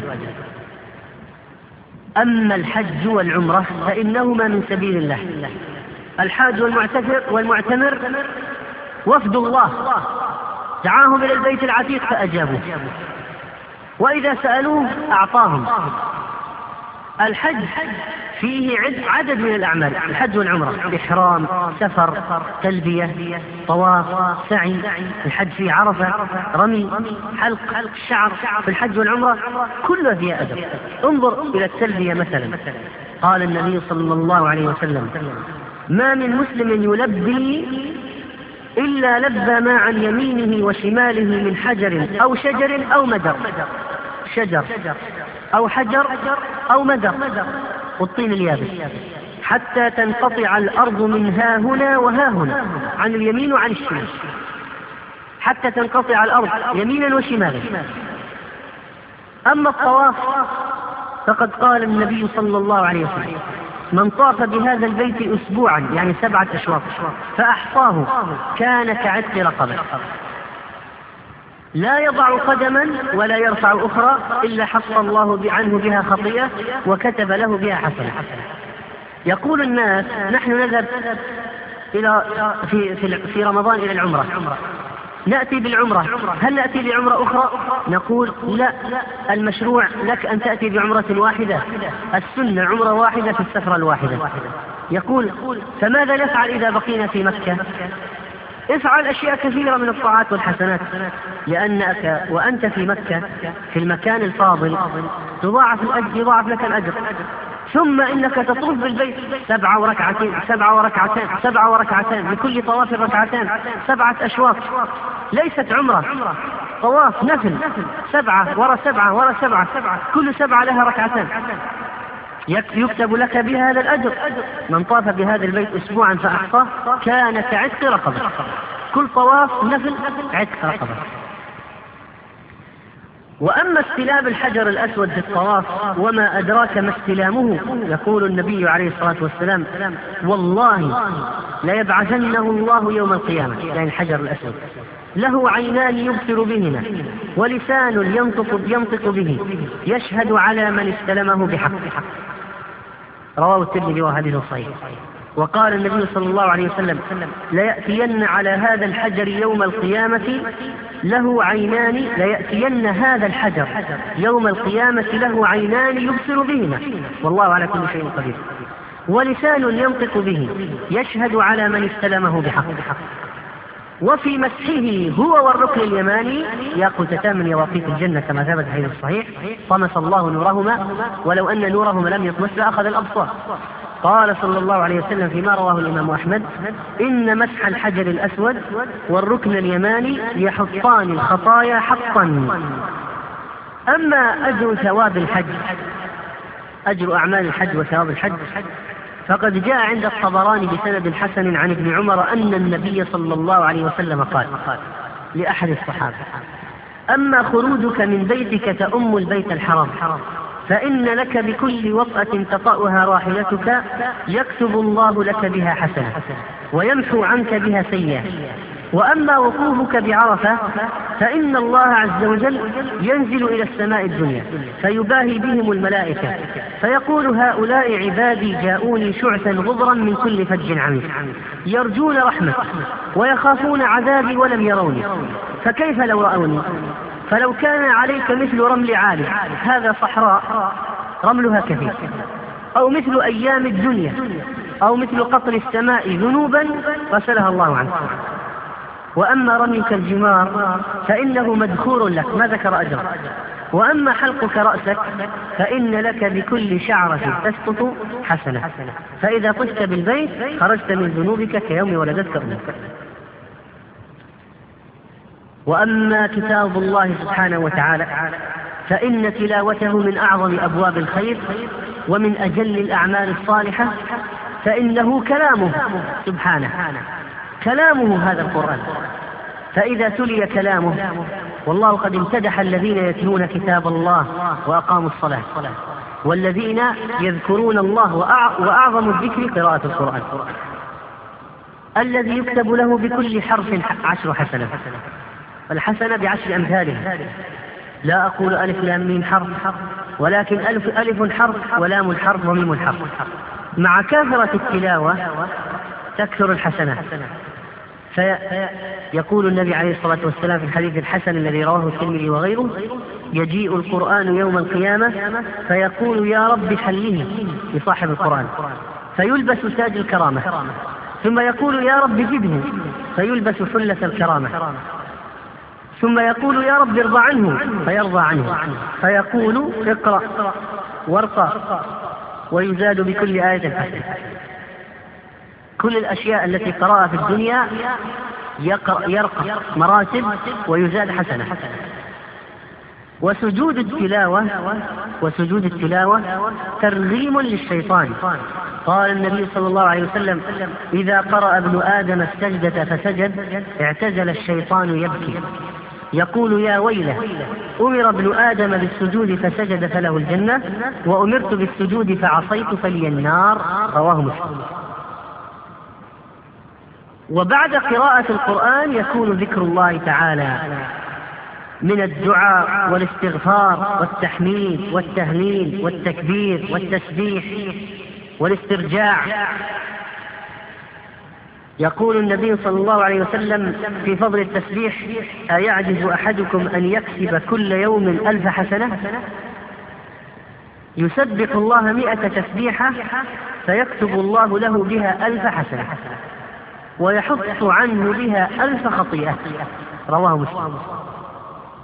أما الحج والعمرة فإنهما من سبيل الله. الحاج والمعتمر والمعتمر وفد الله دعاهم إلى البيت العتيق فأجابوه، وإذا سألوه أعطاهم. الحج فيه عدد من الأعمال، الحج والعمرة: إحرام، سفر، تلبية، طواف، سعي. الحج فيه عرفة، رمي، حلق الشعر. في الحج والعمرة كلها فيها أجر. انظر إلى التلبية مثلا، قال النبي صلى الله عليه وسلم: ما من مسلم يلبي إلا لبى ما عن يمينه وشماله من حجر أو شجر أو مدر، شجر أو حجر أو مدر، والطين اليابس، حتى تنقطع الأرض من ها هنا وها هنا، عن اليمين وعن الشمال، حتى تنقطع الأرض يمينا وشمالا. أما الطواف فقد قال النبي صلى الله عليه وسلم: من طاف بهذا البيت أسبوعا، يعني سبعة أشواط، فأحصاه كان كعتق رقبة، لا يضع قدما ولا يرفع أخرى إلا حص الله عنه بها خطيئة وكتب له بها حسنة. يقول الناس: نحن نذهب إلى في, في, في رمضان إلى العمرة، نأتي بالعمرة، هل نأتي بعمرة أخرى؟ نقول: لا، المشروع لك أن تأتي بعمرة واحدة، السنة عمرة واحدة في السفرة الواحدة. يقول: فماذا نفعل إذا بقينا في مكة؟ افعل أشياء كثيرة من الطاعات والحسنات، لأنك وأنت في مكة في المكان الفاضل تضاعف الأجر، يضاعف لك الأجر. ثم إنك تطوف بالبيت سبعة وركعتين سبعة وركعتين سبعة وركعتين، لكل طواف ركعتان، سبعة أشواط، ليست عمرة، طواف نفل، سبعة ورا سبعة ورا سبعة، كل سبعة لها ركعتان، يكتب لك بها هذا الأجر. من طاف بهذا البيت أسبوعا فأحصاه كان كعتق رقبة، كل طواف نفل عتق رقبة. وأما استلام الحجر الأسود في الطواف وما أدراك ما استلامه، يقول النبي عليه الصلاة والسلام: والله ليبعثنه الله يوم القيامة، يعني الحجر الأسود، له عينان يبصر بهما ولسان ينطق, ينطق به، يشهد على من استلمه بحق. رواه الترمذي وحديث صحيح. وقال النبي صلى الله عليه وسلم: ليأتين على هذا الحجر يوم القيامة له عينان ليأتين هذا الحجر يوم القيامة له عينان يبصر بهما، والله على كل شيء قدير، ولسان ينطق به، يشهد على من استلمه بحق. وفي مسحه هو والركن اليماني ياقوتتان من يواقيت الجنة كما ثبت في الصحيح، طمس الله نورهما ولو أن نورهما لم يطمس لأخذ الأبصار. قال صلى الله عليه وسلم فيما رواه الإمام أحمد: إن مسح الحجر الأسود والركن اليماني يحطان الخطايا حقا. أما أجر ثواب الحج، أجر أعمال الحج وثواب الحج، فقد جاء عند الطبراني بسند حسن عن ابن عمر أن النبي صلى الله عليه وسلم قال لأحد الصحابة: أما خروجك من بيتك تأم البيت الحرام فإن لك بكل وطأة تطأها راحلتك يكتب الله لك بها حسنة ويمحو عنك بها سيئة. وأما وقوفك بعرفة فإن الله عز وجل ينزل إلى السماء الدنيا فيباهي بهم الملائكة فيقول: هؤلاء عبادي جاءوني شعثا غبرا من كل فج عميق، يرجون رحمة ويخافون عذابي ولم يروني، فكيف لو رأوني؟ فلو كان عليك مثل رمل عالي، هذا صحراء رملها كثير، أو مثل أيام الدنيا، أو مثل قطر السماء ذنوبا غسلها الله عنك. وأما رميك الجمار فإنه مدخور لك، ما ذكر أجر. وأما حلقك رأسك فإن لك بكل شعرة تسقط حسنة، فإذا طفت بالبيت خرجت من ذنوبك كيوم ولدتك أمك. وأما كتاب الله سبحانه وتعالى فإن تلاوته من أعظم أبواب الخير ومن أجل الأعمال الصالحة، فإنه كلامه سبحانه، كلامه هذا القرآن. فإذا تلي كلامه، والله قد امتدح الذين يتلون كتاب الله وأقاموا الصلاة والذين يذكرون الله، وأعظم الذكر قراءة القرآن الذي يكتب له بكل حرف عشر حسنة، الحسنة بعشر أمثالها. لا أقول ألف لام ميم حرف، ولكن ألف ألف حرف ولام حرف وميم حرف. مع كثرة التلاوة تكثر الحسنات. فيقول النبي عليه الصلاة والسلام في الحديث الحسن الذي رواه الترمذي وغيره: يجيء القرآن يوم القيامة فيقول: يا رب حله لصاحب القرآن، فيلبس تاج الكرامة، ثم يقول: يا رب زده، فيلبس حلة الكرامة، ثم يقول: يا رب ارضى عنه، فيرضى عنه، فيقول: اقرأ وارقى، ويزاد بكل آية حسنة. كل الأشياء التي قرأها في الدنيا يرقى مراتب ويزاد حسنة. وسجود التلاوة وسجود التلاوة ترغيم للشيطان. قال النبي صلى الله عليه وسلم: إذا قرأ ابن آدم السجدة فسجد اعتزل الشيطان يبكي يقول: يا ويله، أمر ابن آدم بالسجود فسجد فله الجنة، وأمرت بالسجود فعصيت فلي النار. رواه مسلم. وبعد قراءة القرآن يكون ذكر الله تعالى من الدعاء والاستغفار والتحميد والتهليل والتكبير والتسبيح والاسترجاع. يقول النبي صلى الله عليه وسلم في فضل التسبيح: أيعجز أحدكم أن يكسب كل يوم ألف حسنة؟ يسبح الله مئة تسبيحة فيكتب الله له بها ألف حسنة ويحط عنه بها ألف خطيئة. رواه مسلم.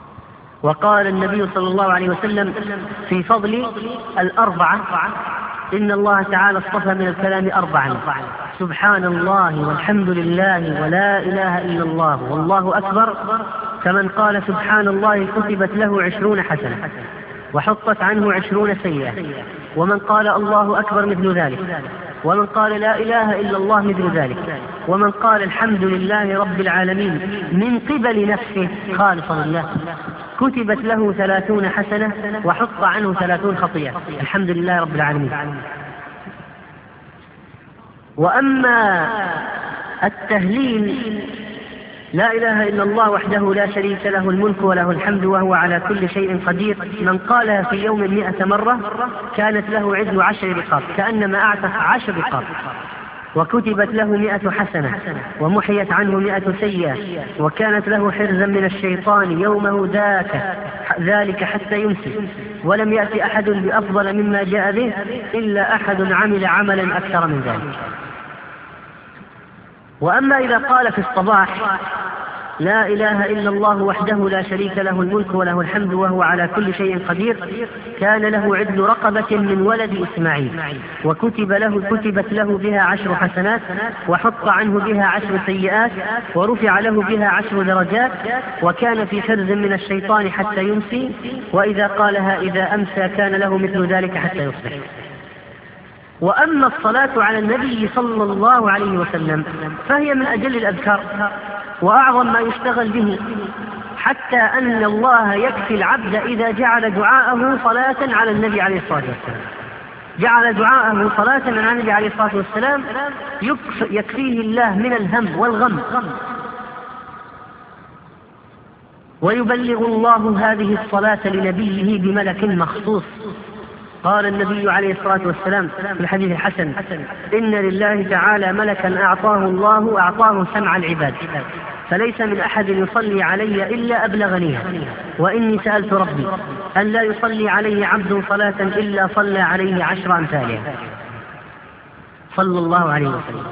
وقال النبي صلى الله عليه وسلم في فضل الأربعة: إن الله تعالى اصطفى من الكلام أربعا: سبحان الله والحمد لله ولا إله إلا الله والله أكبر. فمن قال سبحان الله كتبت له عشرون حسنة وحطت عنه عشرون سيئة. ومن قال الله أكبر مثل ذلك. ومن قال لا إله إلا الله مثل ذلك. ومن قال الحمد لله رب العالمين من قبل نفسه خالصا لله كتبت له ثلاثون حسنة وحط عنه ثلاثون خطيئة. الحمد لله رب العالمين. وأما التهليل: لا إله إلا الله وحده لا شريك له الملك وله الحمد وهو على كل شيء قدير، من قالها في يوم مئة مرة كانت له عدل عشر رقاب كأنما أعتق عشر رقاب، وكتبت له مئة حسنة ومحيت عنه مئة سيئة، وكانت له حرزا من الشيطان يومه ذاك ذلك حتى يمسي، ولم يأتي أحد بأفضل مما جاء به إلا أحد عمل عملا أكثر من ذلك. وأما إذا قال في الصباح: لا إله إلا الله وحده لا شريك له الملك وله الحمد وهو على كل شيء قدير، كان له عدل رقبة من ولد إسماعيل، وكتب له كتبت له بها عشر حسنات وحط عنه بها عشر سيئات ورفع له بها عشر درجات، وكان في حرز من الشيطان حتى يمسي، وإذا قالها إذا أمسى كان له مثل ذلك حتى يصبح. وأما الصلاة على النبي صلى الله عليه وسلم فهي من أجل الأذكار وأعظم ما يشتغل به، حتى أن الله يكفي العبد إذا جعل دعاءه صلاة على النبي عليه الصلاة والسلام، جعل دعاءه صلاة على النبي عليه الصلاة والسلام يكفيه الله من الهم والغم، ويبلغ الله هذه الصلاة لنبيه بملك مخصوص. قال النبي عليه الصلاة والسلام في الحديث الحسن: إن لله تعالى ملكا أعطاه الله أعطاه سمع العباد، فليس من أحد يصلي علي إلا أبلغنيها، وإني سألت ربي أن لا يصلي عليه عبد صلاة إلا صلى عليه عشر أمثالها صلى الله عليه وسلم.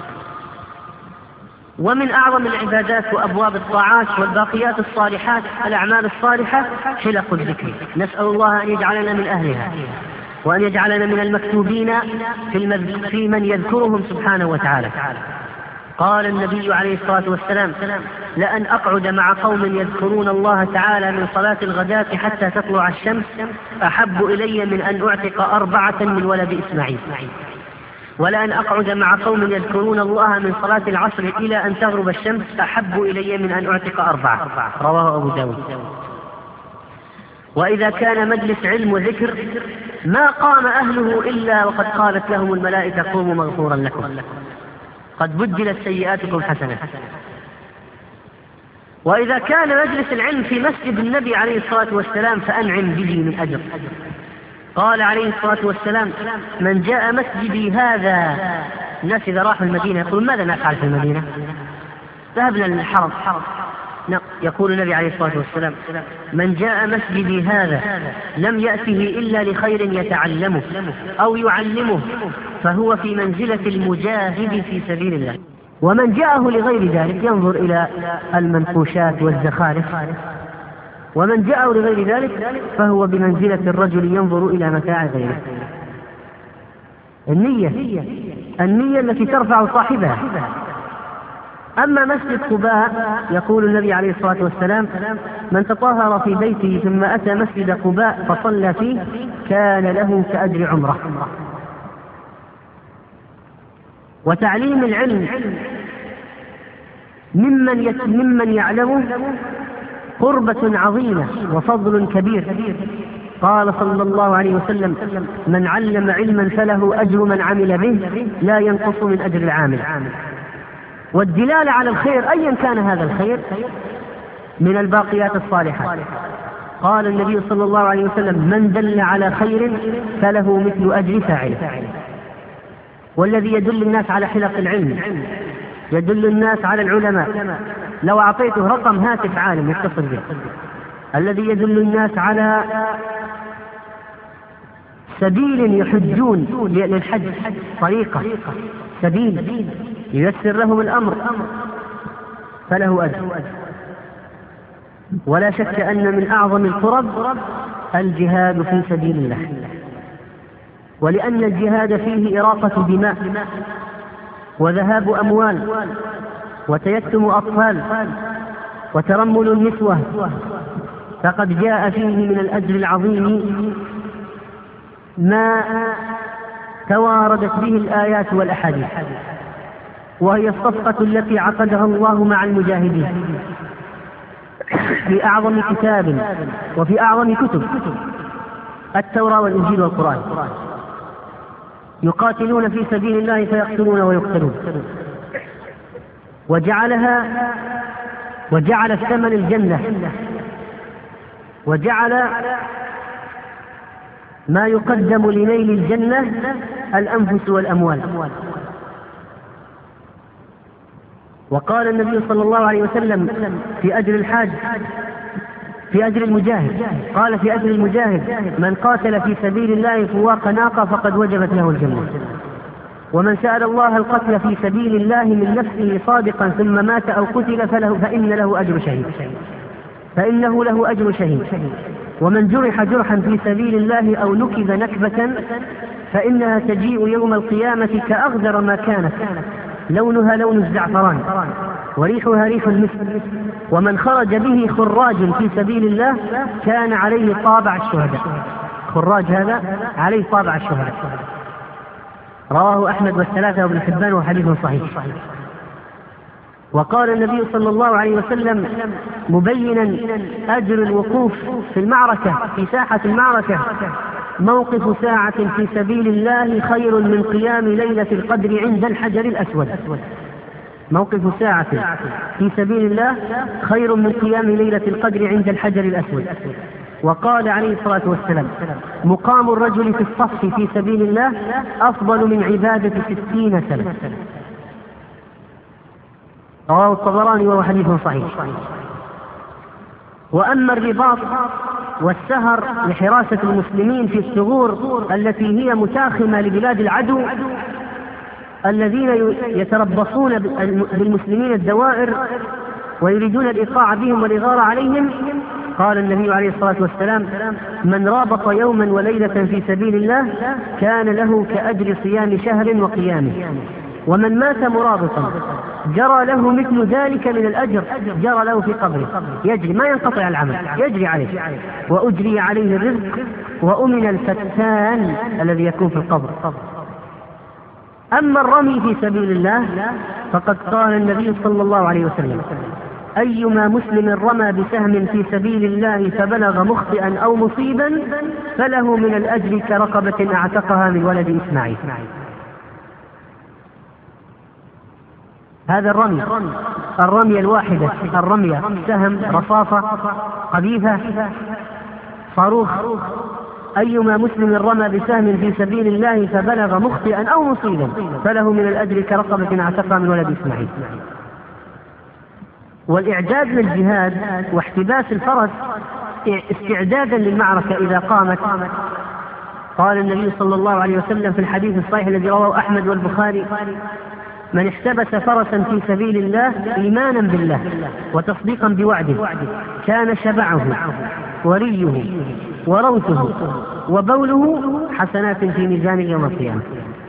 ومن أعظم العبادات وأبواب الطاعات والباقيات الصالحات الأعمال الصالحة حلق الذكر، نسأل الله أن يجعلنا من أهلها وأن يجعلنا من المكتوبين في, في من يذكرهم سبحانه وتعالى. قال النبي عليه الصلاة والسلام: لأن أقعد مع قوم يذكرون الله تعالى من صلاة الغداة حتى تطلع الشمس أحب إلي من أن أعتق أربعة من ولد إسماعيل، ولأن أقعد مع قوم يذكرون الله من صلاة العصر إلى أن تغرب الشمس أحب إلي من أن أعتق أربعة. رواه أبو داود. وإذا كان مجلس علم وذكر ما قام أهله إلا وقد قالت لهم الملائكة: قوموا مغفورا لكم، قد بدلت سيئاتكم حسنة. وإذا كان مجلس العلم في مسجد النبي عليه الصلاة والسلام فأنعم به من أجر. قال عليه الصلاة والسلام: من جاء مسجدي هذا، الناس إذا راحوا المدينة يقولون: ماذا نفعل في المدينة؟ ذهبنا للحرم. يقول النبي عليه الصلاة والسلام: من جاء مسجدي هذا لم يأته إلا لخير يتعلمه أو يعلمه فهو في منزلة المجاهد في سبيل الله. ومن جاءه لغير ذلك ينظر إلى المنقوشات والزخارف، ومن جاءه لغير ذلك فهو بمنزلة الرجل ينظر إلى متاع غيره. النية النية التي ترفع صاحبها. أما مسجد قباء يقول النبي عليه الصلاة والسلام: من تطهر في بيته ثم أتى مسجد قباء فصلى فيه كان له كأجر عمره. وتعليم العلم ممن ممن يعلمه قربة عظيمة وفضل كبير. قال صلى الله عليه وسلم: من علم علما فله أجر من عمل به لا ينقص من أجر العامل. والدلالة على الخير أيا كان هذا الخير من الباقيات الصالحات. قال النبي صلى الله عليه وسلم: من دل على خير فله مثل أجر فاعله. والذي يدل الناس على حلق العلم يدل الناس على العلماء. لو أعطيته رقم هاتف عالم يتصل به. الذي يدل الناس على سبيل يحجون للحج، طريقة سبيل ييسر لهم الأمر فله أجر. ولا شك أن من أعظم القرب الجهاد في سبيل الله. ولأن الجهاد فيه إراقة دماء وذهاب أموال وتيتم أطفال وترمل النسوة، فقد جاء فيه من الأجر العظيم ما تواردت به الآيات والأحاديث، وهي الصفقة التي عقدها الله مع المجاهدين في أعظم كتاب وفي أعظم كتب التوراة والإنجيل والقرآن، يقاتلون في سبيل الله فيقتلون ويقتلون، وجعلها وجعل الثمن الجنة، وجعل ما يقدم لنيل الجنة الأنفس والأموال. وقال النبي صلى الله عليه وسلم في أجر الحاج في أجر المجاهد، قال في أجر المجاهد: من قاتل في سبيل الله فواق ناقة فقد وجبت له الجنة، ومن سأل الله القتل في سبيل الله من نفسه صادقا ثم مات أو قتل فله فإن له أجر شهيد فإنه له أجر شهيد ومن جرح جرحا في سبيل الله أو نكب نكبة فإنها تجيء يوم القيامة كأغدر ما كانت، لونها لون الزعفران وريحها ريح المسك، ومن خرج به خراج في سبيل الله كان عليه طابع الشهداء. خراج هذا عليه طابع الشهداء. رواه أحمد والثلاثة وابن حبان وحديث صحيح. وقال النبي صلى الله عليه وسلم مبينا أجر الوقوف في المعركة في ساحة المعركة: موقف ساعة في سبيل الله خير من قيام ليلة القدر عند الحجر الأسود. موقف ساعة في سبيل الله خير من قيام ليلة القدر عند الحجر الأسود. وقال عليه الصلاة والسلام: مقام الرجل في الصف في سبيل الله أفضل من عبادة ستين سنة. رواه الطبراني وهو حديث صحيح. وأما الرباط والسهر لحراسة المسلمين في الثغور التي هي متاخمة لبلاد العدو الذين يتربصون بالمسلمين الدوائر ويريدون الإيقاع بهم والإغارة عليهم، قال النبي عليه الصلاة والسلام: من رابط يوما وليلة في سبيل الله كان له كأجر صيام شهر وقيامه، ومن مات مرابطا جرى له مثل ذلك من الأجر جرى له في قبره، يجري ما ينقطع العمل، يجري عليه، وأجري عليه الرزق، وأمن الفتان الذي يكون في القبر. أما الرمي في سبيل الله فقد قال النبي صلى الله عليه وسلم: أيما مسلم رمى بسهم في سبيل الله فبلغ مخطئا أو مصيبا فله من الأجر كرقبة أعتقها من ولد إسماعيل. هذا الرمي، الرمية الواحدة، الرمية سهم، رصافة، قذيفة، صاروخ. أيما مسلم رمى بسهم في سبيل الله فبلغ مخطئا أو مصيبا فله من الأجر كرقبة أعتقها من ولد إسماعيل. والإعداد للجهاد واحتباس الفرس استعدادا للمعركة إذا قامت. قال النبي صلى الله عليه وسلم في الحديث الصحيح الذي رواه أحمد والبخاري: من احتبس فرسا في سبيل الله إيمانا بالله وتصديقا بوعده كان شبعه وريه وروثه وبوله حسنات في ميزان يوم القيامة.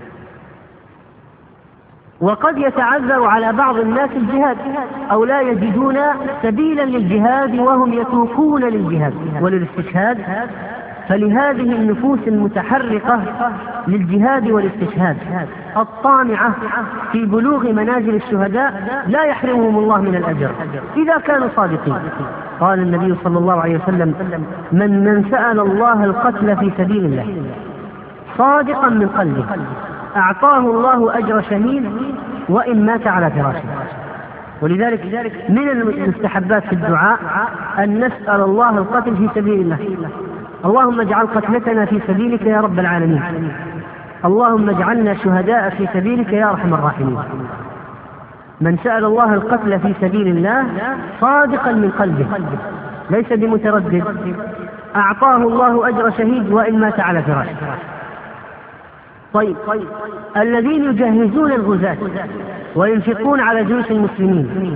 وقد يتعذر على بعض الناس الجهاد أو لا يجدون سبيلا للجهاد وهم يتوقون للجهاد وللاستشهاد، فلهذه النفوس المتحرقة للجهاد والاستشهاد الطامعة في بلوغ منازل الشهداء لا يحرمهم الله من الأجر إذا كانوا صادقين. قال النبي صلى الله عليه وسلم: من من سأل الله القتل في سبيل الله صادقا من قلبه أعطاه الله أجر شهيد وإن مات على فراشه. ولذلك من المستحبات في الدعاء أن نسأل الله القتل في سبيل الله. اللهم اجعل قتلتنا في سبيلك يا رب العالمين، اللهم اجعلنا شهداء في سبيلك يا أرحم الراحمين. من سأل الله القتل في سبيل الله صادقا من قلبه ليس بمتردد أعطاه الله أجر شهيد وإن مات على فراشه. طيب، الذين يجهزون الغزاة وينفقون على جيوش المسلمين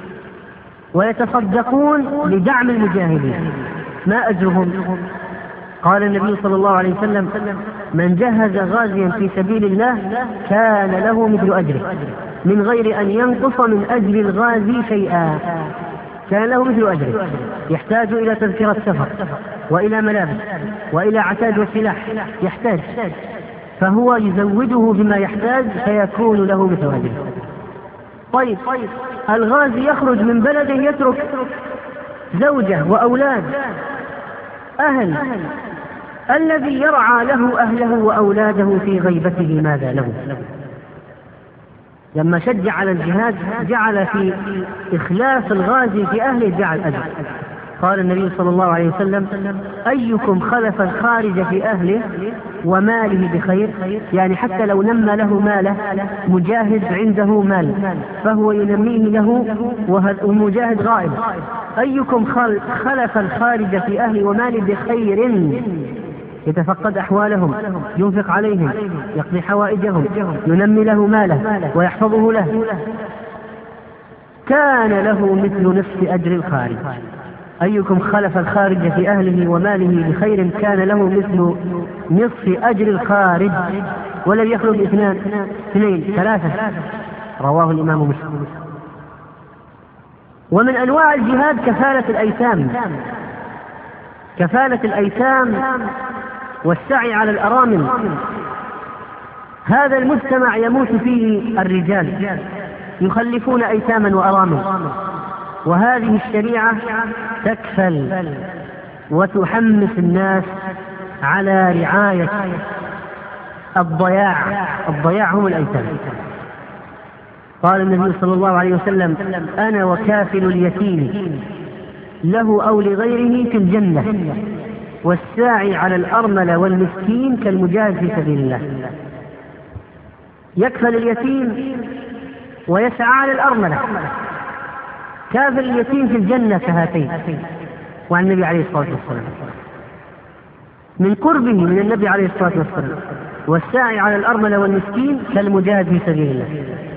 ويتصدقون لدعم المجاهدين ما أجرهم؟ قال النبي صلى الله عليه وسلم: من جهز غازيا في سبيل الله كان له مثل أجره من غير أن ينقص من أجر الغازي شيئا، كان له مثل أجره. يحتاج إلى تذكرة سفر وإلى ملابس وإلى عتاد وسلاح، يحتاج، فهو يزوده بما يحتاج فيكون له مثل أجره. طيب الغازي يخرج من بلده يترك زوجة وأولاد أهل، الذي يرعى له أهله وأولاده في غيبته ماذا له؟ لما شجع على الجهاد جعل في إخلاف الغازي في أهله جعل أجر. قال النبي صلى الله عليه وسلم: أيكم خلف الخارج في أهله وماله بخير، يعني حتى لو نمى له ماله، مجاهد عنده مال فهو ينميه له ومجاهد غائب. أيكم خلف الخارج في أهله وماله بخير، يتفقد أحوالهم، ينفق عليهم، يقضي حوائجهم، ينمي له ماله ويحفظه له، كان له مثل نصف أجر الخارج. أيكم خلف الخارج في أهله وماله بخير كان له مثل نصف أجر الخارج، ولم يخرج اثنان اثنين ثلاثة، رواه الإمام مسلم. ومن أنواع الجهاد كفالة الأيتام، كفالة الأيتام والسعي على الأرامل. هذا المجتمع يموت فيه الرجال، يخلفون أيتاما وأرامل، وهذه الشريعة تكفل وتحمس الناس على رعاية الضياع. الضياع هم الأيتام. قال النبي صلى الله عليه وسلم: أنا وكافل اليتيم له أو لغيره في الجنة، والساعي على الأرمل والمسكين كالمجاهد في سبيل الله. يكفل اليتيم ويسعى على الأرملة. كافل اليتيم في الجنة كهاتين، وعن النبي عليه الصلاة والسلام من قربه من النبي عليه الصلاة والسلام. والساعي على الأرملة والمسكين كالمجاهد في سبيل الله.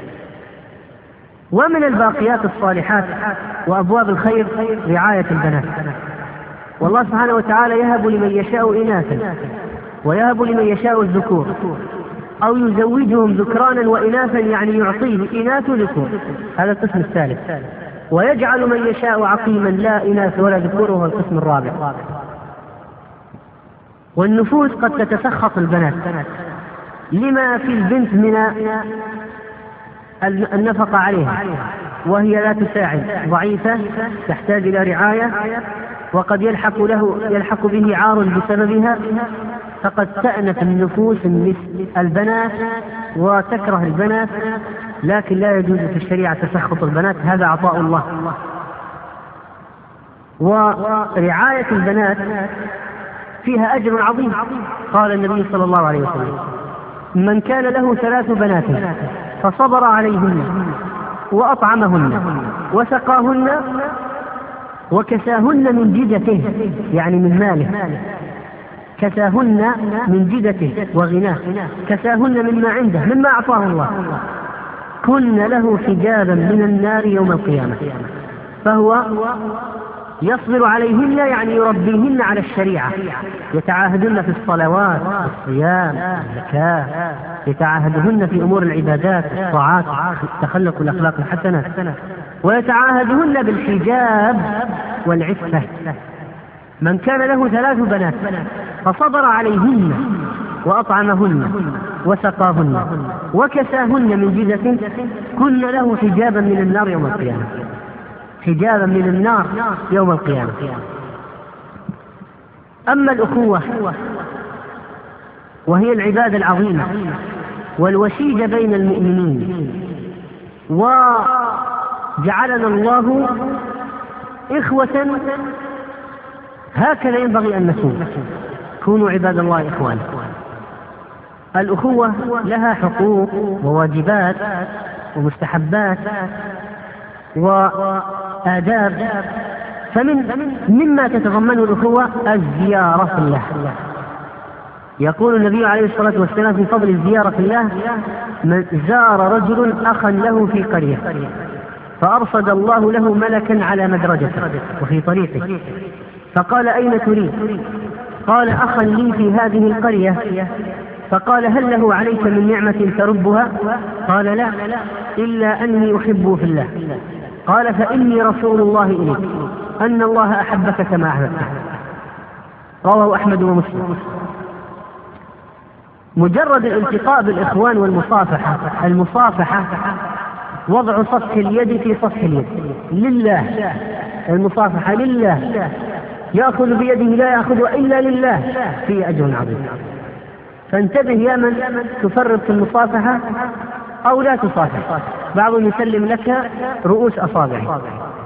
ومن الباقيات الصالحات وأبواب الخير رعاية البنات. والله سبحانه وتعالى يهب لمن يشاء إناثا ويهب لمن يشاء الذكور، أو يزوجهم ذكرانا وإناثا، يعني يعطيه إناث وذكور، هذا القسم الثالث. ويجعل من يشاء عقيما لا إناث ولا ذكور، وهو القسم الرابع. والنفوس قد تتسخط البنات لما في البنت من النفقة عليها، وهي لا تساعد، ضعيفة، تحتاج إلى رعاية، وقد يلحق له يلحق به عار بسببها، فقد تأنف النفوس البنات وتكره البنات. لكن لا يجوز في الشريعة تسخط البنات، هذا عطاء الله. ورعاية البنات فيها أجر عظيم. قال النبي صلى الله عليه وسلم: من كان له ثلاث بنات فصبر عليهن وأطعمهن وسقاهن وكساهن من جدته، يعني من ماله، كساهن من جدته وغناه، كساهن مما عنده مما أعطاه الله، كن له حجابا من النار يوم القيامة. فهو يصبر عليهن، يعني يربيهن على الشريعة، يتعاهدن في الصلوات، الصيام، الزكاة، يتعاهدهن في أمور العبادات، الطاعات، التخلق والأخلاق الحسنة، ويتعاهدهن بالحجاب والعفة. من كان له ثلاث بنات فصبر عليهن وأطعمهن وسقاهن وكساهن من جدة، كن له حجابا من النار يوم القيامة، حجابا من النار يوم القيامة. أما الأخوة وهي العبادة العظيمة والوشيجة بين المؤمنين، وجعلنا الله إخوة، هكذا ينبغي أن نكون. كونوا عباد الله إخوانا. الأخوة لها حقوق وواجبات ومستحبات وآداب. فمن مما تتضمنه الأخوة الزيارة في الله. يقول النبي عليه الصلاة والسلام في فضل الزيارة في الله: من زار رجل أخا له في قرية فأرصد الله له ملكا على مدرجته وفي طريقه، فقال: أين تريد؟ قال: أخا لي في هذه القرية فقال: هل له عليك من نعمة تربها؟ قال: لا، إلا أني أحبه في الله. قال: فإني رسول الله إليك أن الله أحبك كما أحببته. رواه أحمد ومسلم. مجرد الالتقاء بالإخوان والمصافحة، المصافحة وضع صفح اليد في صفح اليد لله، المصافحة لله، يأخذ بيده لا يأخذ إلا لله، فيه أجر عظيم. فانتبه يا من تفرط في المصافحة أو لا تصافح. بعضهم يسلم لك رؤوس أصابعه.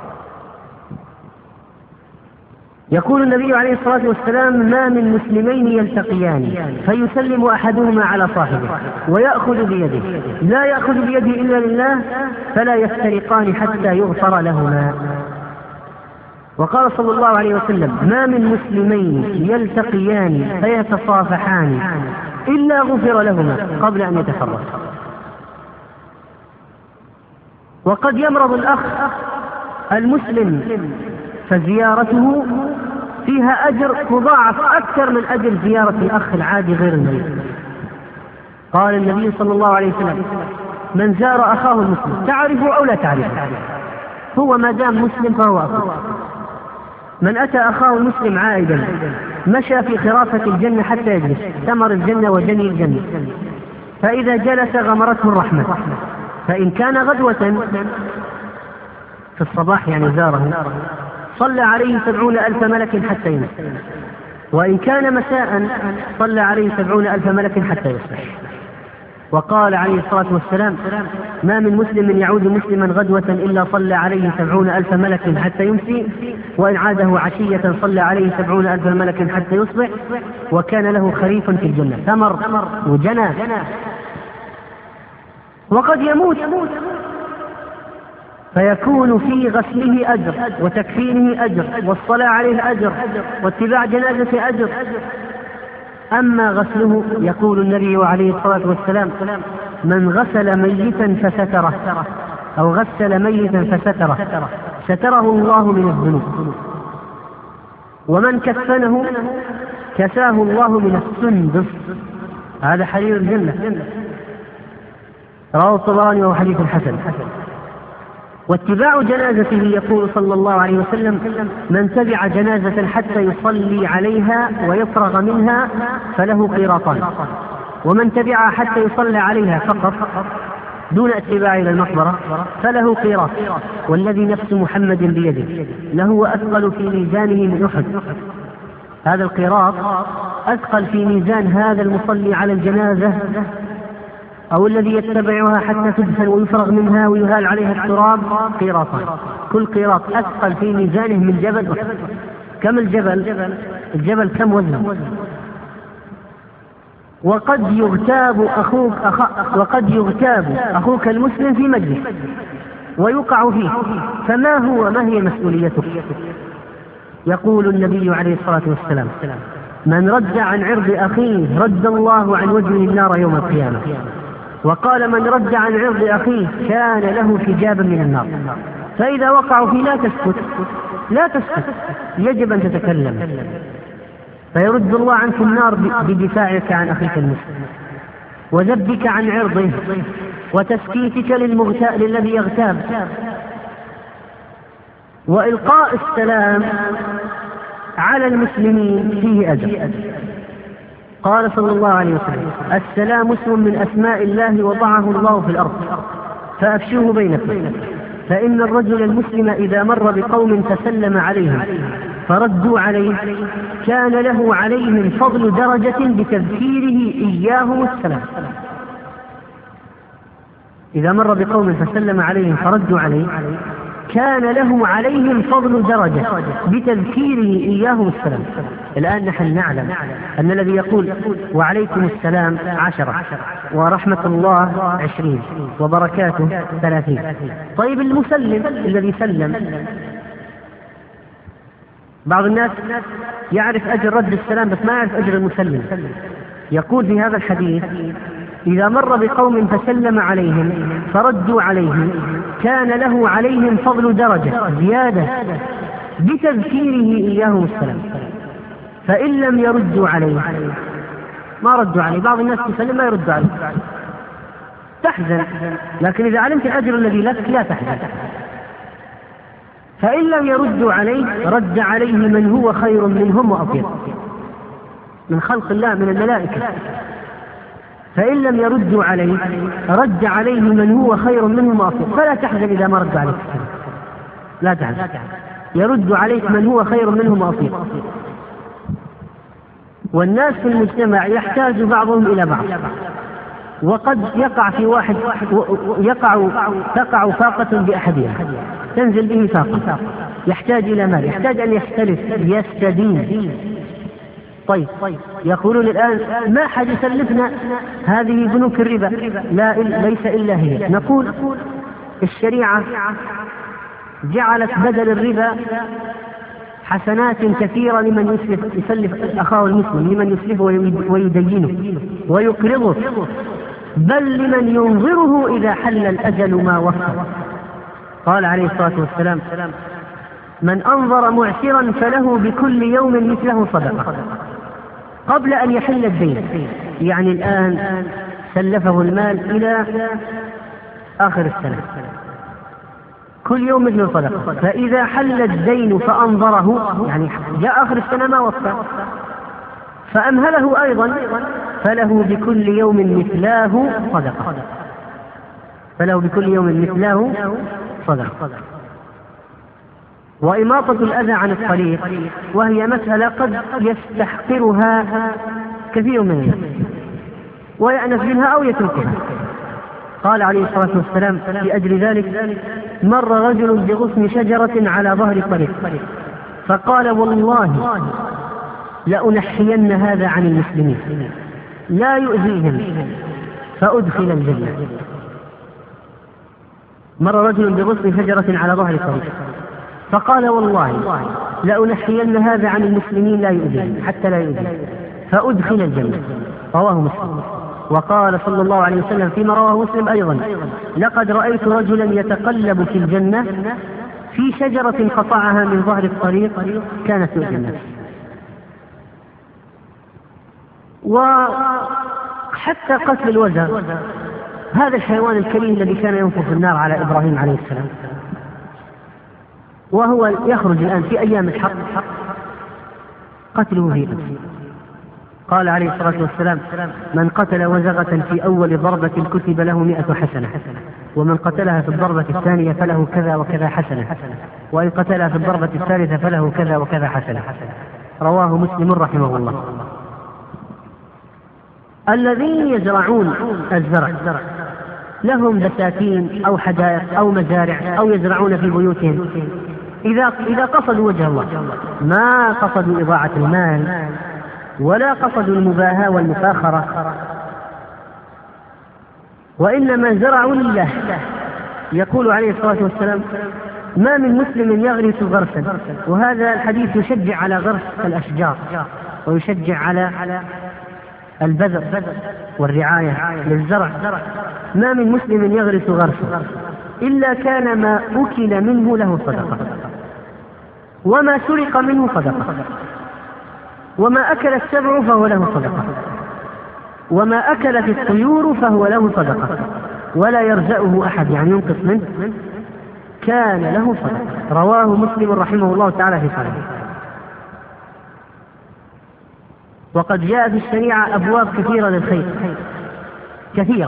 يقول النبي عليه الصلاة والسلام: ما من مسلمين يلتقيان فيسلم أحدهما على صاحبه ويأخذ بيده لا يأخذ بيده إلا لله فلا يفترقان حتى يغفر لهما. وقال صلى الله عليه وسلم: ما من مسلمين يلتقيان فيتصافحان إلا غفر لهما قبل أن يتفرقا. وقد يمرض الأخ المسلم فزيارته فيها أجر مضاعف أكثر من أجر زيارة الأخ العادي غير المريض. قال النبي صلى الله عليه وسلم: من زار أخاه المسلم تعرفه أو لا تعرفه، هو ما دام مسلم فهو أخوه. من أتى أخاه المسلم عائدا مشى في خرافة الجنة حتى يجلس، ثمر الجنة وجني الجنة، فإذا جلس غمرته الرحمة. فإن كان غدوة في الصباح يعني زاره صلى عليه سبعون ألف ملك حتى يمسي، وإن كان مساء صلى عليه سبعون ألف ملك حتى يصبح. وقال عليه الصلاة والسلام: ما من مسلم يعود مسلما غدوة إلا صلى عليه سبعون ألف ملك حتى يمسي، وإن عاده عشية صلى عليه سبعون ألف ملك حتى يصبح، وكان له خريف في الجنة، ثمر وجنى. وقد يموت فيكون في غسله أجر وتكفينه أجر والصلاة عليه أجر واتباع جنازة أجر. أما غسله يقول النبي عليه الصلاة والسلام: من غسل ميتا فستره أو غسل ميتا فستره ستره الله من الذنوب، ومن كفنه كساه الله من السندس، هذا حرير الجنة. رواه الطبراني وهو حديث حسن. واتباع جنازته يقول صلى الله عليه وسلم: من تبع جنازة حتى يصلي عليها ويفرغ منها فله قيراطان، ومن تبعها حتى يصلي عليها فقط دون اتباع إلى المقبرة فله قيراط، والذي نفس محمد بيده له أثقل في ميزانه من أحد. هذا القيراط أثقل في ميزان هذا المصلي على الجنازة أو الذي يتبعها حتى تدفن ويفرغ منها ويهال عليها التراب. قيراطان، كل قيراط أثقل في ميزانه من جبل أحد. كم الجبل؟ الجبل كم وزنه؟ وقد يغتاب أخوك أخ... وقد يغتاب أخوك المسلم في مجلس ويقع فيه، فما هو ما هي مسؤوليتك؟ يقول النبي عليه الصلاة والسلام: من رد عن عرض أخيه رد الله عن وجهه النار يوم القيامة. وقال: من رد عن عرض أخيه كان له حجابا من النار. فإذا وقعوا فيه لا تسكت، لا تسكت، يجب أن تتكلم، فيرد الله عنك النار بدفاعك عن أخيك المسلم وذبك عن عرضه وتسكيتك للمغتاب للذي يغتاب. وإلقاء السلام على المسلمين فيه أجر. قال صلى الله عليه وسلم: السلام اسم من أسماء الله وضعه الله في الأرض فأفشوه بينكم، فإن الرجل المسلم إذا مر بقوم فسلم عليهم فردوا عليه كان له عليهم فضل درجة بتذكيره إياهم السلام. إذا مر بقوم فسلم عليهم فردوا عليه كان له عليهم فضل درجة بتذكيره إياهم السلام. الآن نحن نعلم أن الذي يقول وعليكم السلام عشرة ورحمة الله عشرين وبركاته ثلاثين. طيب المسلم الذي سلم، بعض الناس يعرف أجر رد السلام بس ما يعرف أجر المسلم. يقول في هذا الحديث: إذا مر بقوم فسلم عليهم فردوا عليه كان له عليهم فضل درجة زيادة بتذكيره إياهم السلام، فإن لم يردوا عليه ما ردوا عليه، بعض الناس تسلم ما يردوا عليه تحزن، لكن إذا علمت الأجر الذي لك لا تحزن. فإن لم يردوا عليه رد عليه من هو خير منهم وأطيب من خلق الله من الملائكة. فإن لم يردوا عليه رد عليه من هو خير منهم وأطيب، فلا تحزن إذا ما ردوا عليك، لا تحزن، يرد عليك من هو خير منهم وأطيب. والناس في المجتمع يحتاج بعضهم إلى بعض، وقد يقع في واحد يقع تقع فاقة بأحدها، تنزل به فاقة، يحتاج إلى مال، يحتاج أن يختلف يستدين. طيب يقولون الآن ما حد يسلفنا هذه بنوك الربا، لا ليس إلا هي. نقول الشريعة جعلت بدل الربا حسنات كثيرة لمن يسلف, يسلف أخاه المسلم، لمن يسلفه ويدينه ويقرضه، بل لمن ينظره إذا حل الأجل ما وفى. قال عليه الصلاة والسلام: من أنظر معسرا فله بكل يوم مثله صدقة قبل أن يحل الدين. يعني الآن سلفه المال إلى آخر السنة، كل يوم مثل صدقة، فإذا حل الدين فأنظره، يعني جاء آخر السنة ما وفى فأمهله أيضا، فله بكل يوم مثله صدقة، فله بكل يوم مثله صدقة. وإماطة الأذى عن الطريق، وهي مسألة قد يستحقرها كثير من الناس ويأنس منها أو يتركها. قال عليه الصلاة والسلام في أجل ذلك: مر رجل بغصن شجرة على ظهر الطريق فقال: والله لأنحين هذا عن المسلمين لا يؤذيهم فأدخل الجنة. مر رجل بغصن شجرة على ظهر الطريق فقال: والله لأنحين هذا عن المسلمين لا يؤذيهم حتى لا يؤذيهم فأدخل الجنة. رواه مسلم. وقال صلى الله عليه وسلم فيما رواه مسلم أيضا: لقد رأيت رجلا يتقلب في الجنة في شجرة قطعها من ظهر الطريق كانت تؤذي الناس. وحتى قتل الوزغ، هذا الحيوان الكريم الذي كان ينفخ النار على إبراهيم عليه السلام، وهو يخرج الآن في أيام الحرب، قتله في نفسه. قال عليه الصلاة والسلام: من قتل وزغة في أول ضربة كتب له مئة حسنة، ومن قتلها في الضربة الثانية فله كذا وكذا حسنة، وإن قتلها في الضربة الثالثة فله كذا وكذا حسنة. رواه مسلم رحمه الله. الذين يزرعون الزرع لهم بساتين أو حدائق أو مزارع أو يزرعون في بيوتهم، إذا إذا قصدوا وجه الله، ما قصدوا إضاعة المال ولا قصدوا المباهاة والمفاخرة، وإنما زرعوا لله. يقول عليه الصلاة والسلام: ما من مسلم يغرس غرسا، وهذا الحديث يشجع على غرس الأشجار ويشجع على البذر والرعاية للزرع. ما من مسلم يغرس غرسا إلا كان ما أكل منه له صدقة، وما سرق منه صدقة، وما أكل السبع فهو له صدقة، وما أكلت الطيور فهو له صدقة، ولا يرزأه أحد يعني ينقص منه، كان له صدقة. رواه مسلم رحمه الله تعالى في صحيحه. وقد جاء في الشريعة أبواب كثيرة للخير، كثيرة،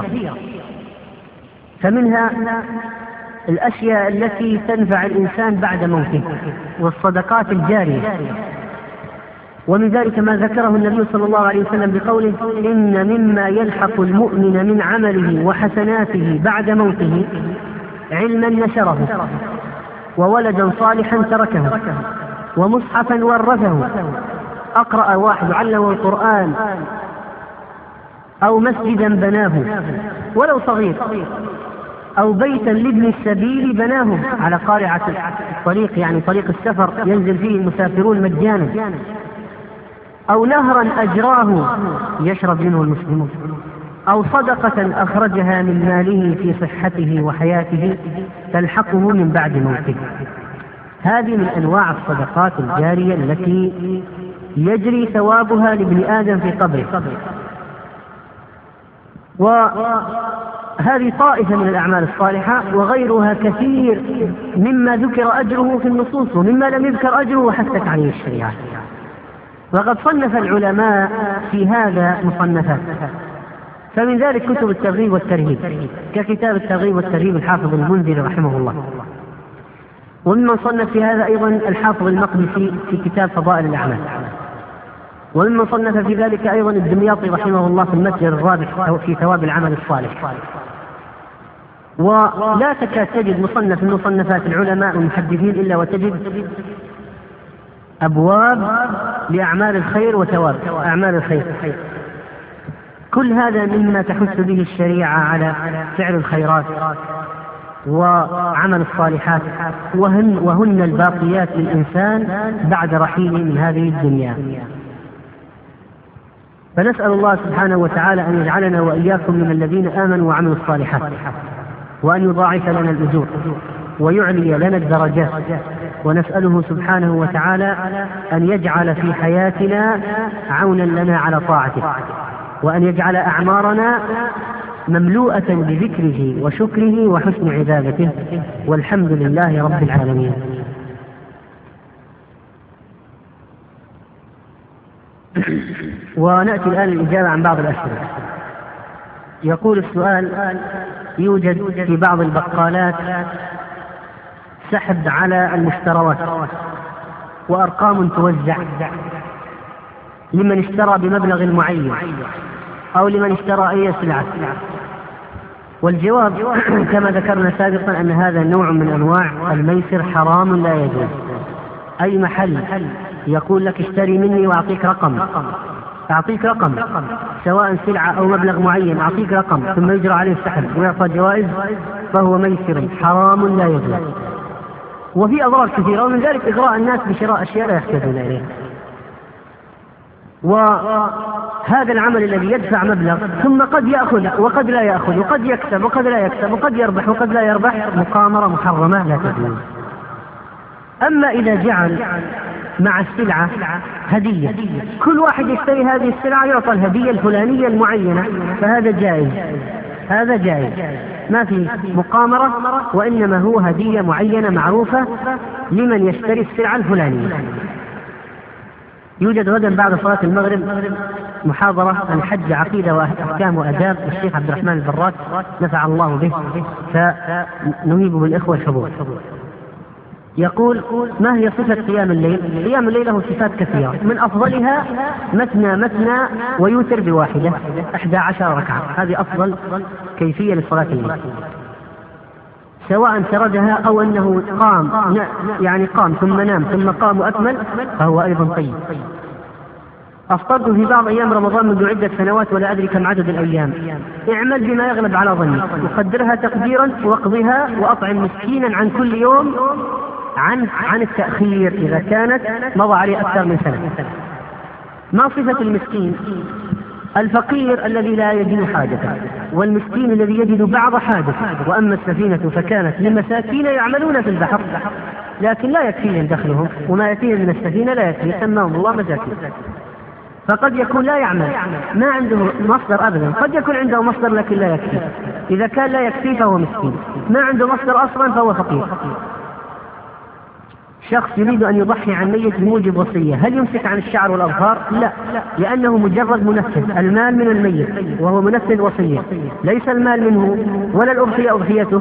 فمنها الأشياء التي تنفع الإنسان بعد موته والصدقات الجارية، ومن ذلك ما ذكره النبي صلى الله عليه وسلم بقوله: إن مما يلحق المؤمن من عمله وحسناته بعد موته علما نشره، وولدا صالحا تركه، ومصحفا ورثه، أقرأ واحد علمه القرآن، أو مسجدا بناه ولو صغير، أو بيتا لابن السبيل بناه على قارعة الطريق، يعني طريق السفر ينزل فيه المسافرون مجانا، أو نهرا أجراه يشرب منه المسلمون، أو صدقة أخرجها من ماله في صحته وحياته تلحقه من بعد موته. هذه من أنواع الصدقات الجارية التي يجري ثوابها لابن آدم في قبره، وهذه طائفة من الأعمال الصالحة، وغيرها كثير مما ذكر أجره في النصوص ومما لم يذكر أجره وحثت عليه الشريعة. وقد صنف العلماء في هذا مصنفات، فمن ذلك كتب الترغيب والترهيب ككتاب الترغيب والترهيب الحافظ المنذري رحمه الله، وممن صنف في هذا أيضا الحافظ المقدسي في كتاب فضائل الأعمال، وممن صنف في ذلك أيضا الدمياطي رحمه الله في المتجر الرابح في ثواب العمل الصالح. ولا تكاد تجد مصنف من مصنفات العلماء والمحدثين إلا وتجد أبواب لأعمال الخير وثواب أعمال الخير. كل هذا مما تحث به الشريعة على فعل الخيرات وعمل الصالحات، وهن, وهن الباقيات للإنسان بعد رحيله من هذه الدنيا. فنسأل الله سبحانه وتعالى أن يجعلنا وإياكم من الذين آمنوا وعملوا الصالحات، وأن يضاعف لنا الأجور ويعلي لنا الدرجات، ونسأله سبحانه وتعالى أن يجعل في حياتنا عونا لنا على طاعته، وأن يجعل أعمارنا مملوءة بذكره وشكره وحسن عبادته، والحمد لله رب العالمين. ونأتي الآن الإجابة عن بعض الأسئلة. يقول السؤال: يوجد في بعض البقالات سحب على المشتريات وأرقام توزع لمن اشترى بمبلغ معين أو لمن اشترى أي سلعة. والجواب كما ذكرنا سابقا أن هذا نوع من أنواع الميسر حرام لا يجوز. أي محل يقول لك اشتري مني وأعطيك رقم، أعطيك رقم سواء سلعة أو مبلغ معين، أعطيك رقم ثم يجرى عليه السحب ويعطى جوائز، فهو ميسر حرام لا يجوز، وفي أضرار كثيرة، ومن ذلك إغراء الناس بشراء أشياء لا يحتاجون إليها. وهذا العمل الذي يدفع مبلغ ثم قد يأخذ وقد لا يأخذ، وقد يكسب وقد لا يكسب، وقد يربح وقد لا يربح، مقامرة محرمة لا تجوز. أما إذا جعل مع السلعة هدية، كل واحد يشتري هذه السلعة يعطى الهدية الفلانية المعينة، فهذا جائز، هذا جائز، ما في مقامرة، وإنما هو هدية معينة معروفة لمن يشتري السلعة الفلانية. يوجد غدا بعد صلاة المغرب محاضرة عن الحج عقيدة وأحكام وآداب الشيخ عبد الرحمن البراك نفع الله به، فنهيب بالإخوة الحضور. يقول: ما هي صفة قيام الليل؟ قيام الليل له صفات كثيرة، من أفضلها مثنى مثنى ويوتر بواحدة، أحد عشر ركعة، هذه أفضل كيفية لصلاة الليل، سواء سردها أو أنه قام يعني قام ثم نام ثم قام وأكمل، فهو أيضا طيب. أفطرت في بعض أيام رمضان منذ عدة سنوات ولا أدري كم عدد الأيام. اعمل بما يغلب على ظني، وقدرها تقديرا واقضها، وأطعم مسكينا عن كل يوم عن عن التأخير إذا كانت مضى عليه أكثر من سنة. ما صفة المسكين؟ الفقير الذي لا يجد حاجته، والمسكين الذي يجد بعض حاجته. وأما السفينة فكانت لمساكين يعملون في البحر لكن لا يكفيهم دخلهم، وما يأتيهم من السفينة لا يكفي، سماهم الله مساكين. فقد يكون لا يعمل، ما عنده مصدر أبدا، قد يكون عنده مصدر لكن لا يكفي. إذا كان لا يكفي فهو مسكين، ما عنده مصدر أصلا فهو فقير. شخص يريد أن يضحي عن ميت بموجب وصية، هل يمسك عن الشعر والأظفار؟ لا، لأنه مجرد منفذ، المال من الميت وهو منفذ وصية، ليس المال منه ولا الأضحية أضحيته،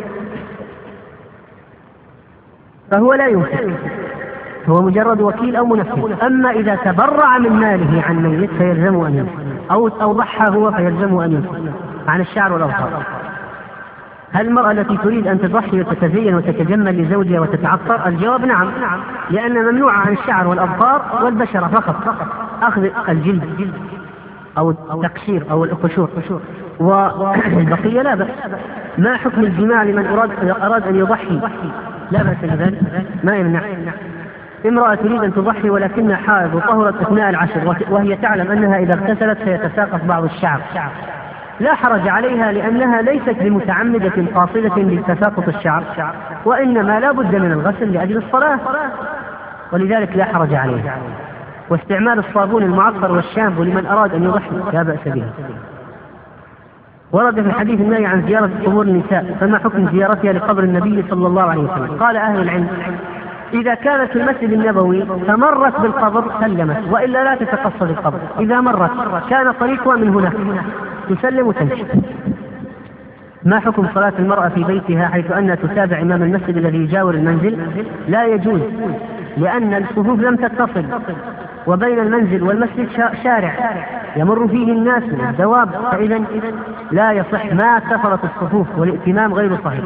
فهو لا يمسك، هو مجرد وكيل أو منفذ. أما إذا تبرع من ماله عن ميت فيلزمه أن يمسك، أو أو ضحى هو فيلزمه أن يمسك عن الشعر والأظفار. هل المرأة التي تريد أن تضحي وتتزين وتتجمل لزوجها وتتعطر؟ الجواب نعم، لأن ممنوعة عن الشعر والأظفار والبشرة فقط، أخذ الجلد أو التقشير أو القشور، والبقية لا بأس. ما حكم الجماع لمن أراد, أراد أن يضحي؟ لا بأس بذلك، ما يمنع. امرأة تريد أن تضحي ولكنها حائض وطهرت أثناء العشر، وهي تعلم أنها إذا اغتسلت سيتساقط بعض الشعر، لا حرج عليها، لأنها ليست بمتعمدة قاصدة لتساقط الشعر، وإنما لا بد من الغسل لأجل الصلاة، ولذلك لا حرج عليها. واستعمال الصابون المعطر والشامبو لمن أراد أن يضحي لا بأس به. ورد في الحديث النهي عن زيارة قبور النساء، فما حكم زيارتها لقبر النبي صلى الله عليه وسلم؟ قال أهل العلم: إذا كانت في المسجد النبوي فمرت بالقبر سلمت، وإلا لا تتقصد القبر. إذا مرت كان طريقها من هنا تسلم وتمشي. ما حكم صلاة المرأة في بيتها حيث أنها تتابع إمام المسجد الذي يجاور المنزل؟ لا يجوز، لأن الصفوف لم تتصل، وبين المنزل والمسجد شارع يمر فيه الناس والدواب، فإذا لا يصح ما اتصلت الصفوف، والائتمام غير صحيح.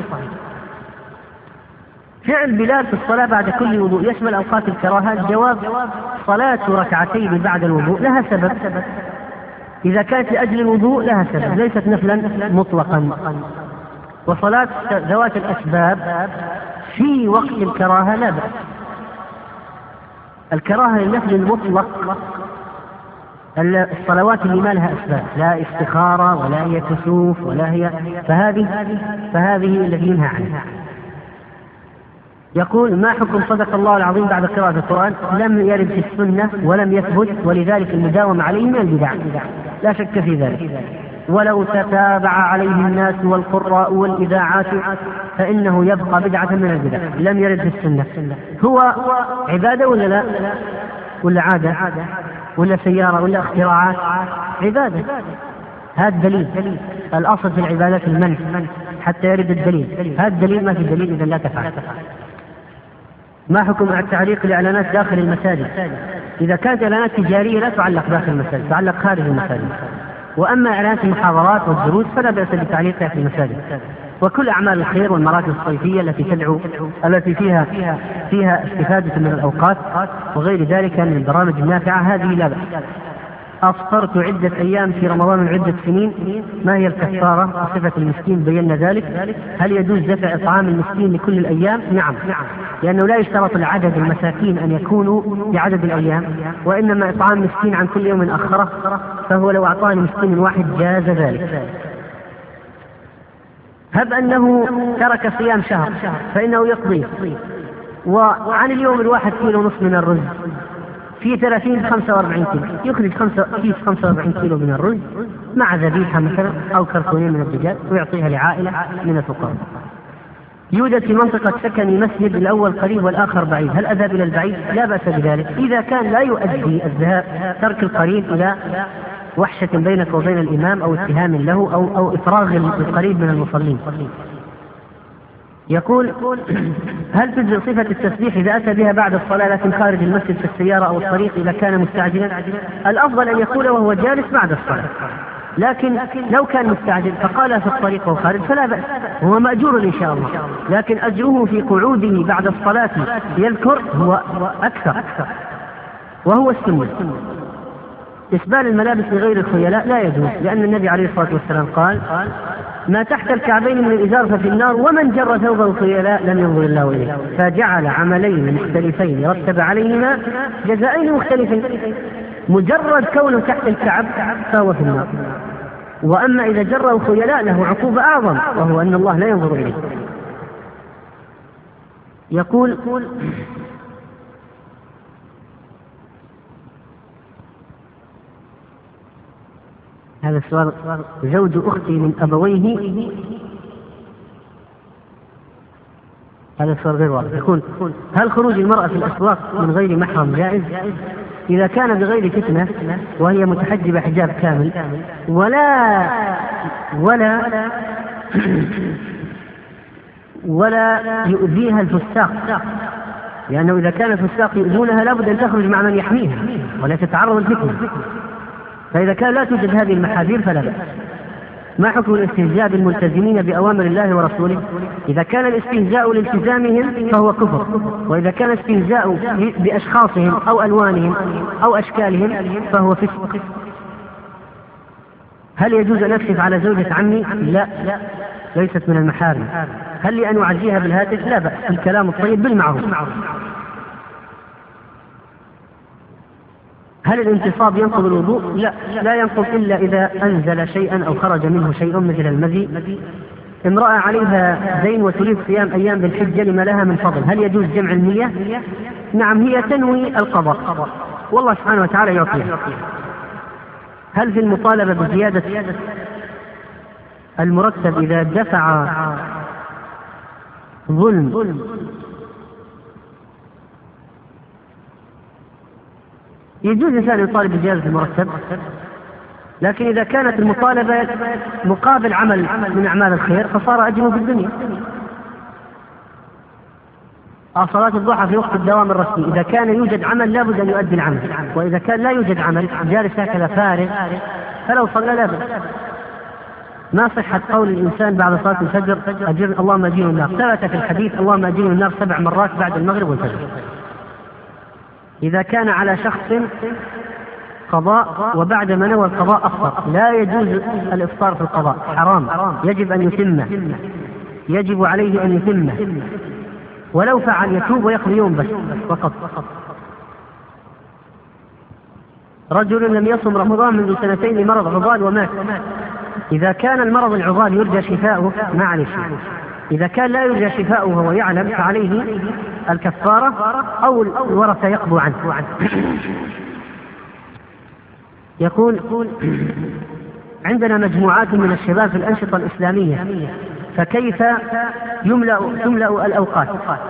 فعل بلال في الصلاة بعد كل وضوء يشمل أوقات الكراهة؟ الجواب: صلاة ركعتين بعد الوضوء لها سبب، إذا كانت لأجل الوضوء لها سبب، ليست نفلا مطلقا. وصلاة ذوات الأسباب في وقت الكراهة لا بأس. الكراهة للنفل المطلق الصلوات اللي ما لها أسباب، لا استخارة ولا هي كسوف ولا هي، فهذه فهذه التي ينهى عنها. يقول: ما حكم صدق الله العظيم بعد قراءة القرآن؟ لم يرد في السنة ولم يثبت، ولذلك المداومة عليه من البدع، لا شك في ذلك. ولو تتابع عليه الناس والقراء والإذاعات فإنه يبقى بدعة من البدع. لم يرد في السنة. هو عبادة ولا لا؟ ولا عادة ولا سيارة ولا اختراعات؟ عبادة. هذا دليل. الأصل في العبادات المنع حتى يرد الدليل. هذا الدليل، ما في دليل إذا لا تفعل. ما حكم التعليق لإعلانات داخل المساجد؟ إذا كانت إعلانات تجارية لا تعلق داخل المساجد، تعلق خارج المساجد. وأما إعلانات المحاضرات والدروس فلا بأس بتعليقها في المساجد. وكل أعمال الخير والمراكز الصيفية التي تدعو التي فيها فيها استفادة من الأوقات وغير ذلك من البرامج النافعة هذه لا بأس. أفطرت عدة أيام في رمضان من عدة سنين، ما هي الكفارة؟ صفة المسكين بينا ذلك. هل يجوز دفع إطعام المسكين لكل الأيام؟ نعم، لأنه لا يشترط العدد المساكين أن يكونوا بعدد الأيام، وإنما إطعام مسكين عن كل يوم أخره، فهو لو أعطاني مسكين واحد جاز ذلك. هب أنه ترك صيام شهر فإنه يقضي، وعن اليوم الواحد كيلو نصف من الرز في ثلاثين خمسة وأربعين كيلو، يخرج كيس خمسة وأربعين كيلو من الرز مع ذبيحة مثلا أو كرتونين من الدجاج ويعطيها لعائلة من الفقراء. يوجد في منطقة سكني مسجد، الأول قريب والآخر بعيد، هل أذهب إلى البعيد؟ لا بأس بذلك إذا كان لا يؤدي الذهاب ترك القريب إلى وحشة بينك وبين الإمام أو اتهام له أو, أو إفراغ القريب من المصلين. يقول: هل تجزئ صفة التسبيح إذا أتى بها بعد الصلاة لكن خارج المسجد في السيارة أو الطريق إذا كان مستعجلا؟ الأفضل أن يقول وهو جالس بعد الصلاة، لكن لو كان مستعجل فقال في الطريق أو خارج فلا بأس، هو مأجور إن شاء الله، لكن أجره في قعوده بعد الصلاة يذكر هو أكثر، وهو السنة. إسبال الملابس لغير الخيلاء لا يجوز، لأن النبي عليه الصلاة والسلام قال: ما تحت الكعبين من الإزار ففي النار، ومن جر ثوب الخيلاء لم ينظر الله إليه. فجعل عملين مختلفين رتب عليهما جزائين مختلفين، مجرد كونه تحت الكعب فهو في النار، وأما إذا جر الخيلاء له عقوبة أعظم، وهو أن الله لا ينظر إليه. يقول: هذا السؤال: زوج أختي من أبويه، هذا السؤال غير واضح. يقول: هل خروج المرأة في الأسواق من غير محرم جائز؟ إذا كان بغير فتنة وهي متحجبة حجاب كامل ولا ولا ولا يؤذيها الفساق، لأنه إذا كان الفساق يؤذونها لابد أن تخرج مع من يحميها ولا تتعرض الفتنة، فإذا كان لا توجد هذه المحاذير فلا بأس. ما حكم الاستهزاء بالملتزمين بأوامر الله ورسوله؟ إذا كان الاستهزاء لالتزامهم فهو كفر، وإذا كان الاستهزاء بأشخاصهم أو ألوانهم أو أشكالهم فهو فسق. هل يجوز أن أكشف على زوجة عمي؟ لا، ليست من المحارم. هل لي أن أعزيها بالهاتف؟ لا بأس، الكلام الطيب بالمعروف. هل الانتصاب ينقض الوضوء؟ لا، لا ينقض إلا إذا أنزل شيئا أو خرج منه شيء مثل المذي. امرأة عليها دين وتريد صيام أيام بالحجة لما لها من فضل، هل يجوز جمع النية؟ نعم، هي تنوي القضاء والله سبحانه وتعالى يعطيها. هل في المطالبة بزيادة المرتب إذا دفع ظلم يجوز الإنسان يطالب بزيادة المرتب، لكن إذا كانت المطالبة مقابل عمل من أعمال الخير فصار أجره في الدنيا. صلاة الضحى في وقت الدوام الرسمي، إذا كان يوجد عمل لابد أن يؤدي العمل، وإذا كان لا يوجد عمل جالس هكذا فارغ فلو صلى لا بأس. ما صحة قول الإنسان بعد صلاة الفجر أجر اللهم أجير النار؟ ثبت في الحديث اللهم أجير النار سبع مرات بعد المغرب والفجر. إذا كان على شخص قضاء وبعد ما نوى القضاء أفطر، لا يجوز الإفطار في القضاء، حرام، يجب أن يتمه، يجب عليه أن يتمه، ولو فعل يتوب ويقضي يوم بس فقط. رجل لم يصم رمضان منذ سنتين لمرض عضال ومات، إذا كان المرض العضال يرجى شفاؤه معلش، إذا كان لا يرجى شفاؤه وهو يعلم فعليه الكفارة أو الورثة يقضوا عنه. يقول عندنا مجموعات من الشباب في الأنشطة الإسلامية، فكيف يملأ تملأ الأوقات؟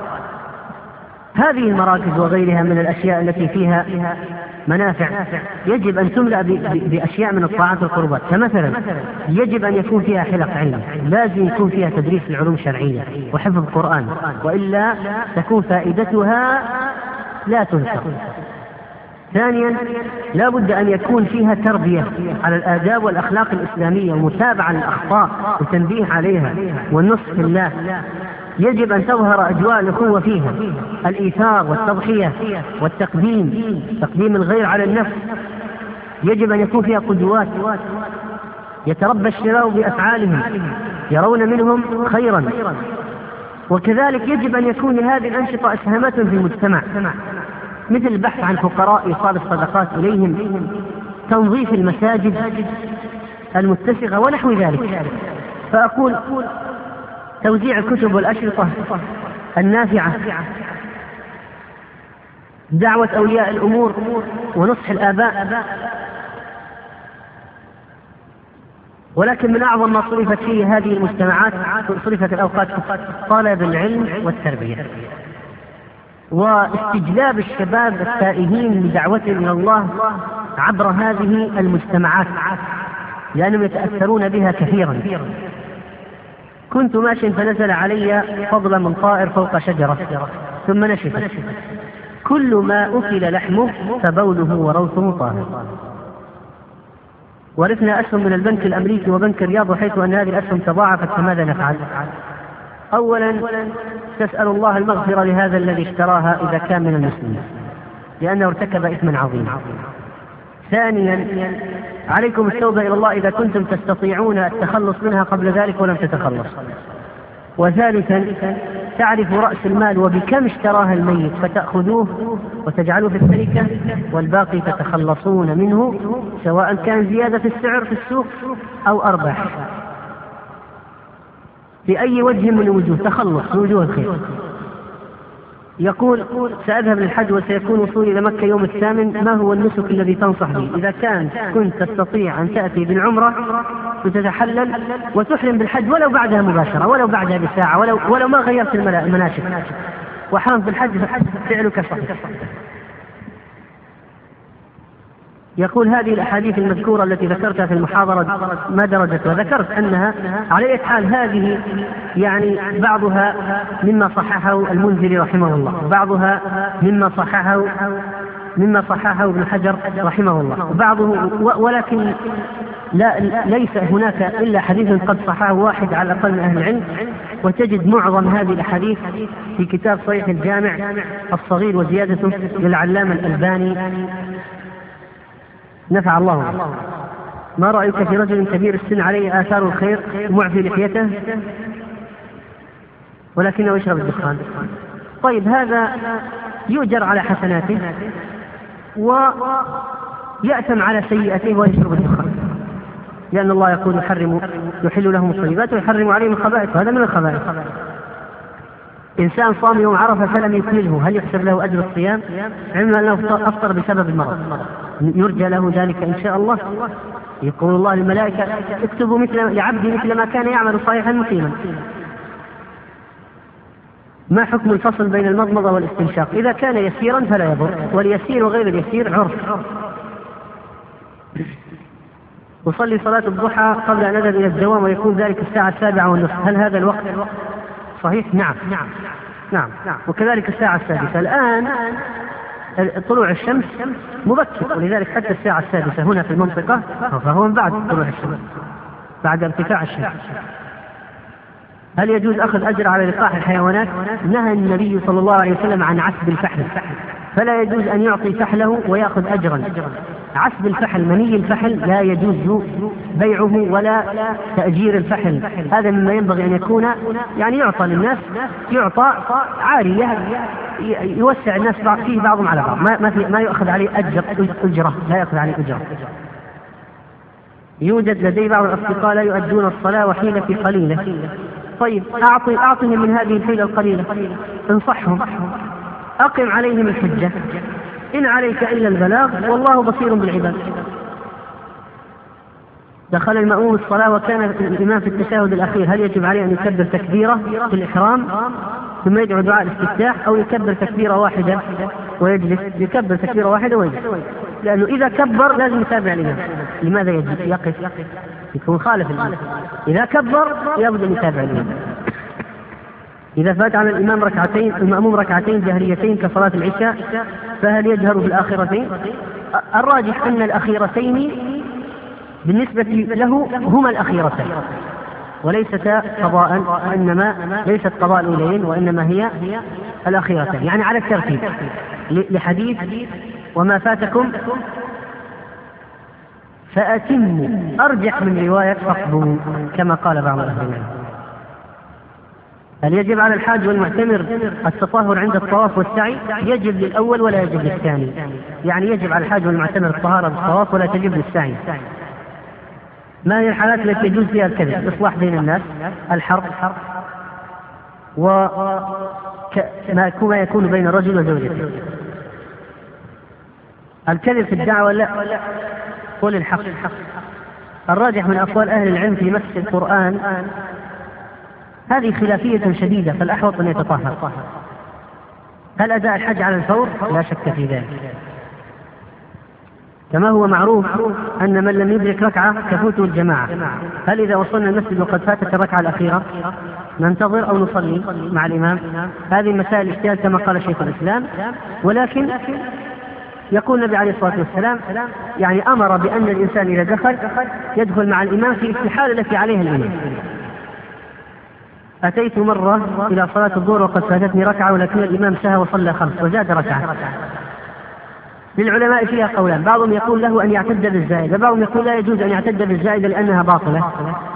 هذه المراكز وغيرها من الأشياء التي فيها منافع يجب أن تملأ بأشياء من الطاعات والقربات، كمثلا يجب أن يكون فيها حلق علم، لازم يكون فيها تدريس العلوم الشرعية وحفظ القرآن، وإلا تكون فائدتها لا تنسى. ثانيا لا بد أن يكون فيها تربية على الآداب والأخلاق الإسلامية ومتابعة للأخطاء وتنبيه عليها والنصح في الله. يجب أن تظهر أجواء الأخوة فيها، الإيثار والتضحية والتقديم، تقديم الغير على النفس. يجب أن يكون فيها قدوات يتربى الشباب بأفعالهم يرون منهم خيرا. وكذلك يجب أن يكون لهذه الأنشطة إسهامات في المجتمع، مثل البحث عن فقراء إيصال الصدقات إليهم، تنظيف المساجد المتسخة ونحو ذلك. فأقول توزيع الكتب والأشرطة النافعة، دعوة أولياء الأمور ونصح الآباء. ولكن من أعظم ما صرفت فيه هذه المجتمعات صرفت الأوقات طلب العلم والتربية واستجلاب الشباب التائهين لدعوتهم إلى الله عبر هذه المجتمعات، لأنهم يتأثرون بها كثيرا. كنت ماشي فنزل علي فضل من طائر فوق شجرة ثم نشفت، كل ما أكل لحمه فبوله وروثه طاهر. ورثنا أسهم من البنك الأمريكي وبنك الرياض، وحيث أن هذه الأسهم تضاعفت فماذا نفعل؟ أولا تسأل الله المغفرة لهذا الذي اشتراها إذا كان من المسلمين لأنه ارتكب إثما عظيما. ثانيا عليكم التوبة إلى الله إذا كنتم تستطيعون التخلص منها قبل ذلك ولم تتخلص. وثالثا تعرف رأس المال وبكم اشتراها الميت فتأخذوه وتجعلوه في التركة والباقي تتخلصون منه، سواء كان زيادة في السعر في السوق أو أرباح، بأي وجه من الوجوه تخلص من وجوه الخير. يقول سأذهب للحج وسيكون وصولي إلى مكة يوم الثامن، ما هو النسك الذي تنصح به؟ إذا كان كنت تستطيع أن تأتي بالعمرة وتتحلل وتحرم بالحج ولو بعدها مباشرة ولو بعدها بساعة ولو, ولو ما غيرت المناسك، وحرم بالحج فعلك صحيح. يقول هذه الأحاديث المذكورة التي ذكرتها في المحاضرة ما درجتها؟ ذكرت أنها على أي حال هذه يعني بعضها مما صححه المنذري رحمه الله، بعضها مما صححه مما صححه ابن حجر رحمه الله، وبعضه ولكن لا ليس هناك إلا حديث قد صححه واحد على الأقل من أهل العلم، وتجد معظم هذه الأحاديث في كتاب صحيح الجامع الصغير وزيادته للعلامة الألباني نفع الله. ما رأيك في رجل كبير السن عليه آثار الخير معفي لحيته ولكنه يشرب الدخان؟ طيب هذا يؤجر على حسناته ويأثم على سيئته ويشرب الدخان، لأن الله يقول يحرم يحل لهم الطيبات ويحرم عليهم الخبائث، وهذا من الخبائث. إنسان صام يوم عرفة فلم يكمله، هل يحسب له أجر الصيام؟ علما أنه أفطر بسبب المرض، يرجى له ذلك إن شاء الله. يقول الله للملائكة اكتبوا مثل لعبدي مثل ما كان يعمل صحيحا مقيما. ما حكم الفصل بين المضمضة والاستنشاق؟ إذا كان يسيرا فلا يضر، واليسير وغير اليسير عرف. أصلي صلاة الضحى قبل أن أذهب إلى الدوام ويكون ذلك الساعة السابعة والنصف، هل هذا الوقت صحيح؟ نعم نعم نعم وكذلك الساعة السادسة. الآن طلوع الشمس مبكر، ولذلك حتى الساعة السادسة هنا في المنطقة فهو من بعد طلوع الشمس، بعد ارتفاع الشمس. هل يجوز أخذ أجر على لقاح الحيوانات؟ نهى النبي صلى الله عليه وسلم عن عسب الفحل، فلا يجوز أن يعطي فحله ويأخذ أجرا. عسب الفحل، مني الفحل، لا يجوز بيعه ولا تأجير الفحل. هذا مما ينبغي أن يكون يعني يعطى للناس، يعطى عارية يوسع الناس فيه بعضهم على بعض، ما, في ما يؤخذ عليه أجر أجرة، لا يأخذ عليه أجرة. يوجد لدي بعض الأصدقاء لا يؤدون الصلاة وحيلة في قليلة. طيب أعطي أعطهم من هذه الحيلة القليلة، انصحهم، أقم عليهم الحجة، إن عليك إلا البلاغ والله بصير بالعباد. دخل المأموم الصلاة وكان الإمام في التشهد الأخير، هل يجب عليه أن يكبر تكبيرة في الإحرام ثم يدعو دعاء الاستفتاح، أو يكبر تكبيرة واحدة ويجلس؟ يكبر تكبيرة واحدة ويجلس، لأنه إذا كبر لازم يتابع الإمام. لماذا يجلس؟ يقف، يكون خالف الإمام. إذا كبر يبدأ يتابع الإمام. إذا فات على الإمام ركعتين المأموم ركعتين جهريتين كصلاة العشاء، فهل يجهر بالآخرتين؟ الراجح أن الأخيرتين بالنسبة له هما الأخيرتين وليستا قضاء، وإنما ليست قضاء الأولين وإنما هي الأخيرتين، يعني على الترتيب، لحديث وما فاتكم فأتموا، أرجح من رواية فاقضوا كما قال بعض أهل العلم. هل يجب على الحاج والمعتمر التطهر عند الطواف والسعي؟ يجب للأول ولا يجب للثاني، يعني يجب على الحاج والمعتمر الطهارة بالطواف ولا تجب للسعي. ما هي الحالات التي يجوز فيها الكذب؟ الإصلاح بين الناس، الحرب، وما يكون بين الرجل وزوجته. الكذب في الدعوة لا، قول الحق. الراجح من أقوال أهل العلم في مس القرآن هذه خلافية شديدة، فالأحوط أن يتطهر. هل أداء الحج على الفور؟ لا شك في ذلك، كما هو معروف أن من لم يدرك ركعة تفوته الجماعة. هل إذا وصلنا المسجد وقد فاتت الركعة الأخيرة ننتظر أو نصلي مع الإمام؟ هذه مسائل اجتهاد كما قال شيخ الإسلام، ولكن يقول النبي عليه الصلاة والسلام يعني أمر بأن الإنسان إذا دخل يدخل مع الإمام في الحالة التي عليها الإمام. أتيت مرة إلى صلاة الظهر وقد فاتتني ركعة ولكن الإمام سهى وصلى خمس وزاد ركعة. للعلماء فيها قولان، بعضهم يقول له أن يعتد بالزائدة، بعضهم يقول لا يجوز أن يعتد بالزائدة لأنها باطلة،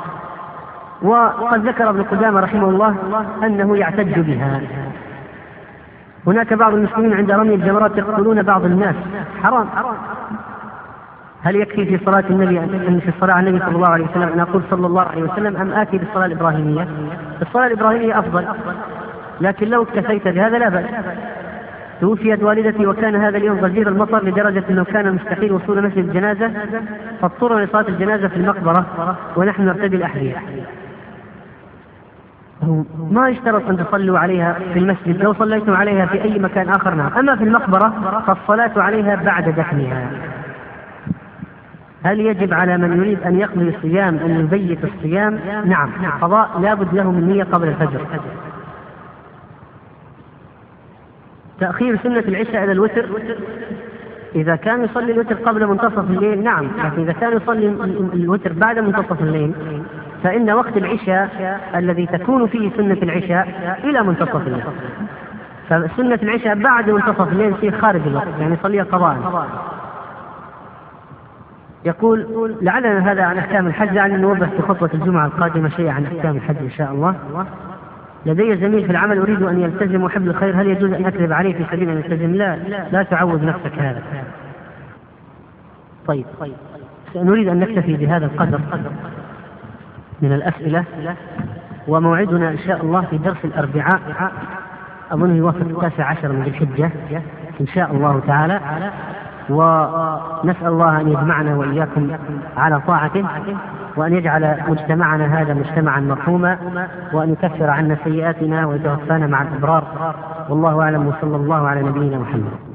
وقد ذكر ابن قدامة رحمه الله أنه يعتد بها. هناك بعض المسلمين عند رمي الجمرات يقتلون بعض الناس، حرام. هل يكفي في صلاة النبي أن في الصلاة على النبي صلى الله عليه وسلم أن أقول صلى الله عليه وسلم أم آتي بالصلاة الإبراهيمية؟ الصلاة الإبراهيمية أفضل، لكن لو اكتفيت بهذا لا بأس. توفيت والدتي وكان هذا اليوم غزير المطر لدرجة أنه كان مستحيل وصول مسجد الجنازة، فاضطرنا لصلاة الجنازة في المقبرة ونحن نرتدي الأحذية. ما يشترط أن تصلوا عليها في المسجد، لو صليتم عليها في أي مكان آخر نعم، أما في المقبرة فالصلاة عليها بعد دفنها. هل يجب على من يريد أن يقضي الصيام أن يبيت الصيام؟ نعم، القضاء لابد له من نية قبل الفجر. تأخير سنة العشاء إلى الوتر، إذا كان يصلي الوتر قبل منتصف الليل نعم، لكن إذا كان يصلي الوتر بعد منتصف الليل فإن وقت العشاء الذي تكون فيه سنة العشاء إلى منتصف الليل، فسنة العشاء بعد منتصف الليل في خارج الوقت، يعني يصليها قضاء. يقول لعلنا هذا عن أحكام الحج، لعلنا نوضح في خطوة الجمعة القادمة شيء عن أحكام الحج إن شاء الله. لدي زميل في العمل أريد أن يلتزم وحب الخير، هل يجوز أن أكذب عليه في سبيل أن يلتزم؟ لا، لا تعود نفسك هذا. طيب نريد أن نكتفي بهذا القدر من الأسئلة، وموعدنا إن شاء الله في درس الأربعاء، أظن يوافق التاسع عشر من ذي الحجة إن شاء الله تعالى، ونسأل الله أن يجمعنا وإياكم على طاعته، وأن يجعل مجتمعنا هذا مجتمعا مرحوما، وأن يكفر عنا سيئاتنا ويتوفانا مع الأبرار. والله أعلم، وصلى الله على نبينا محمد.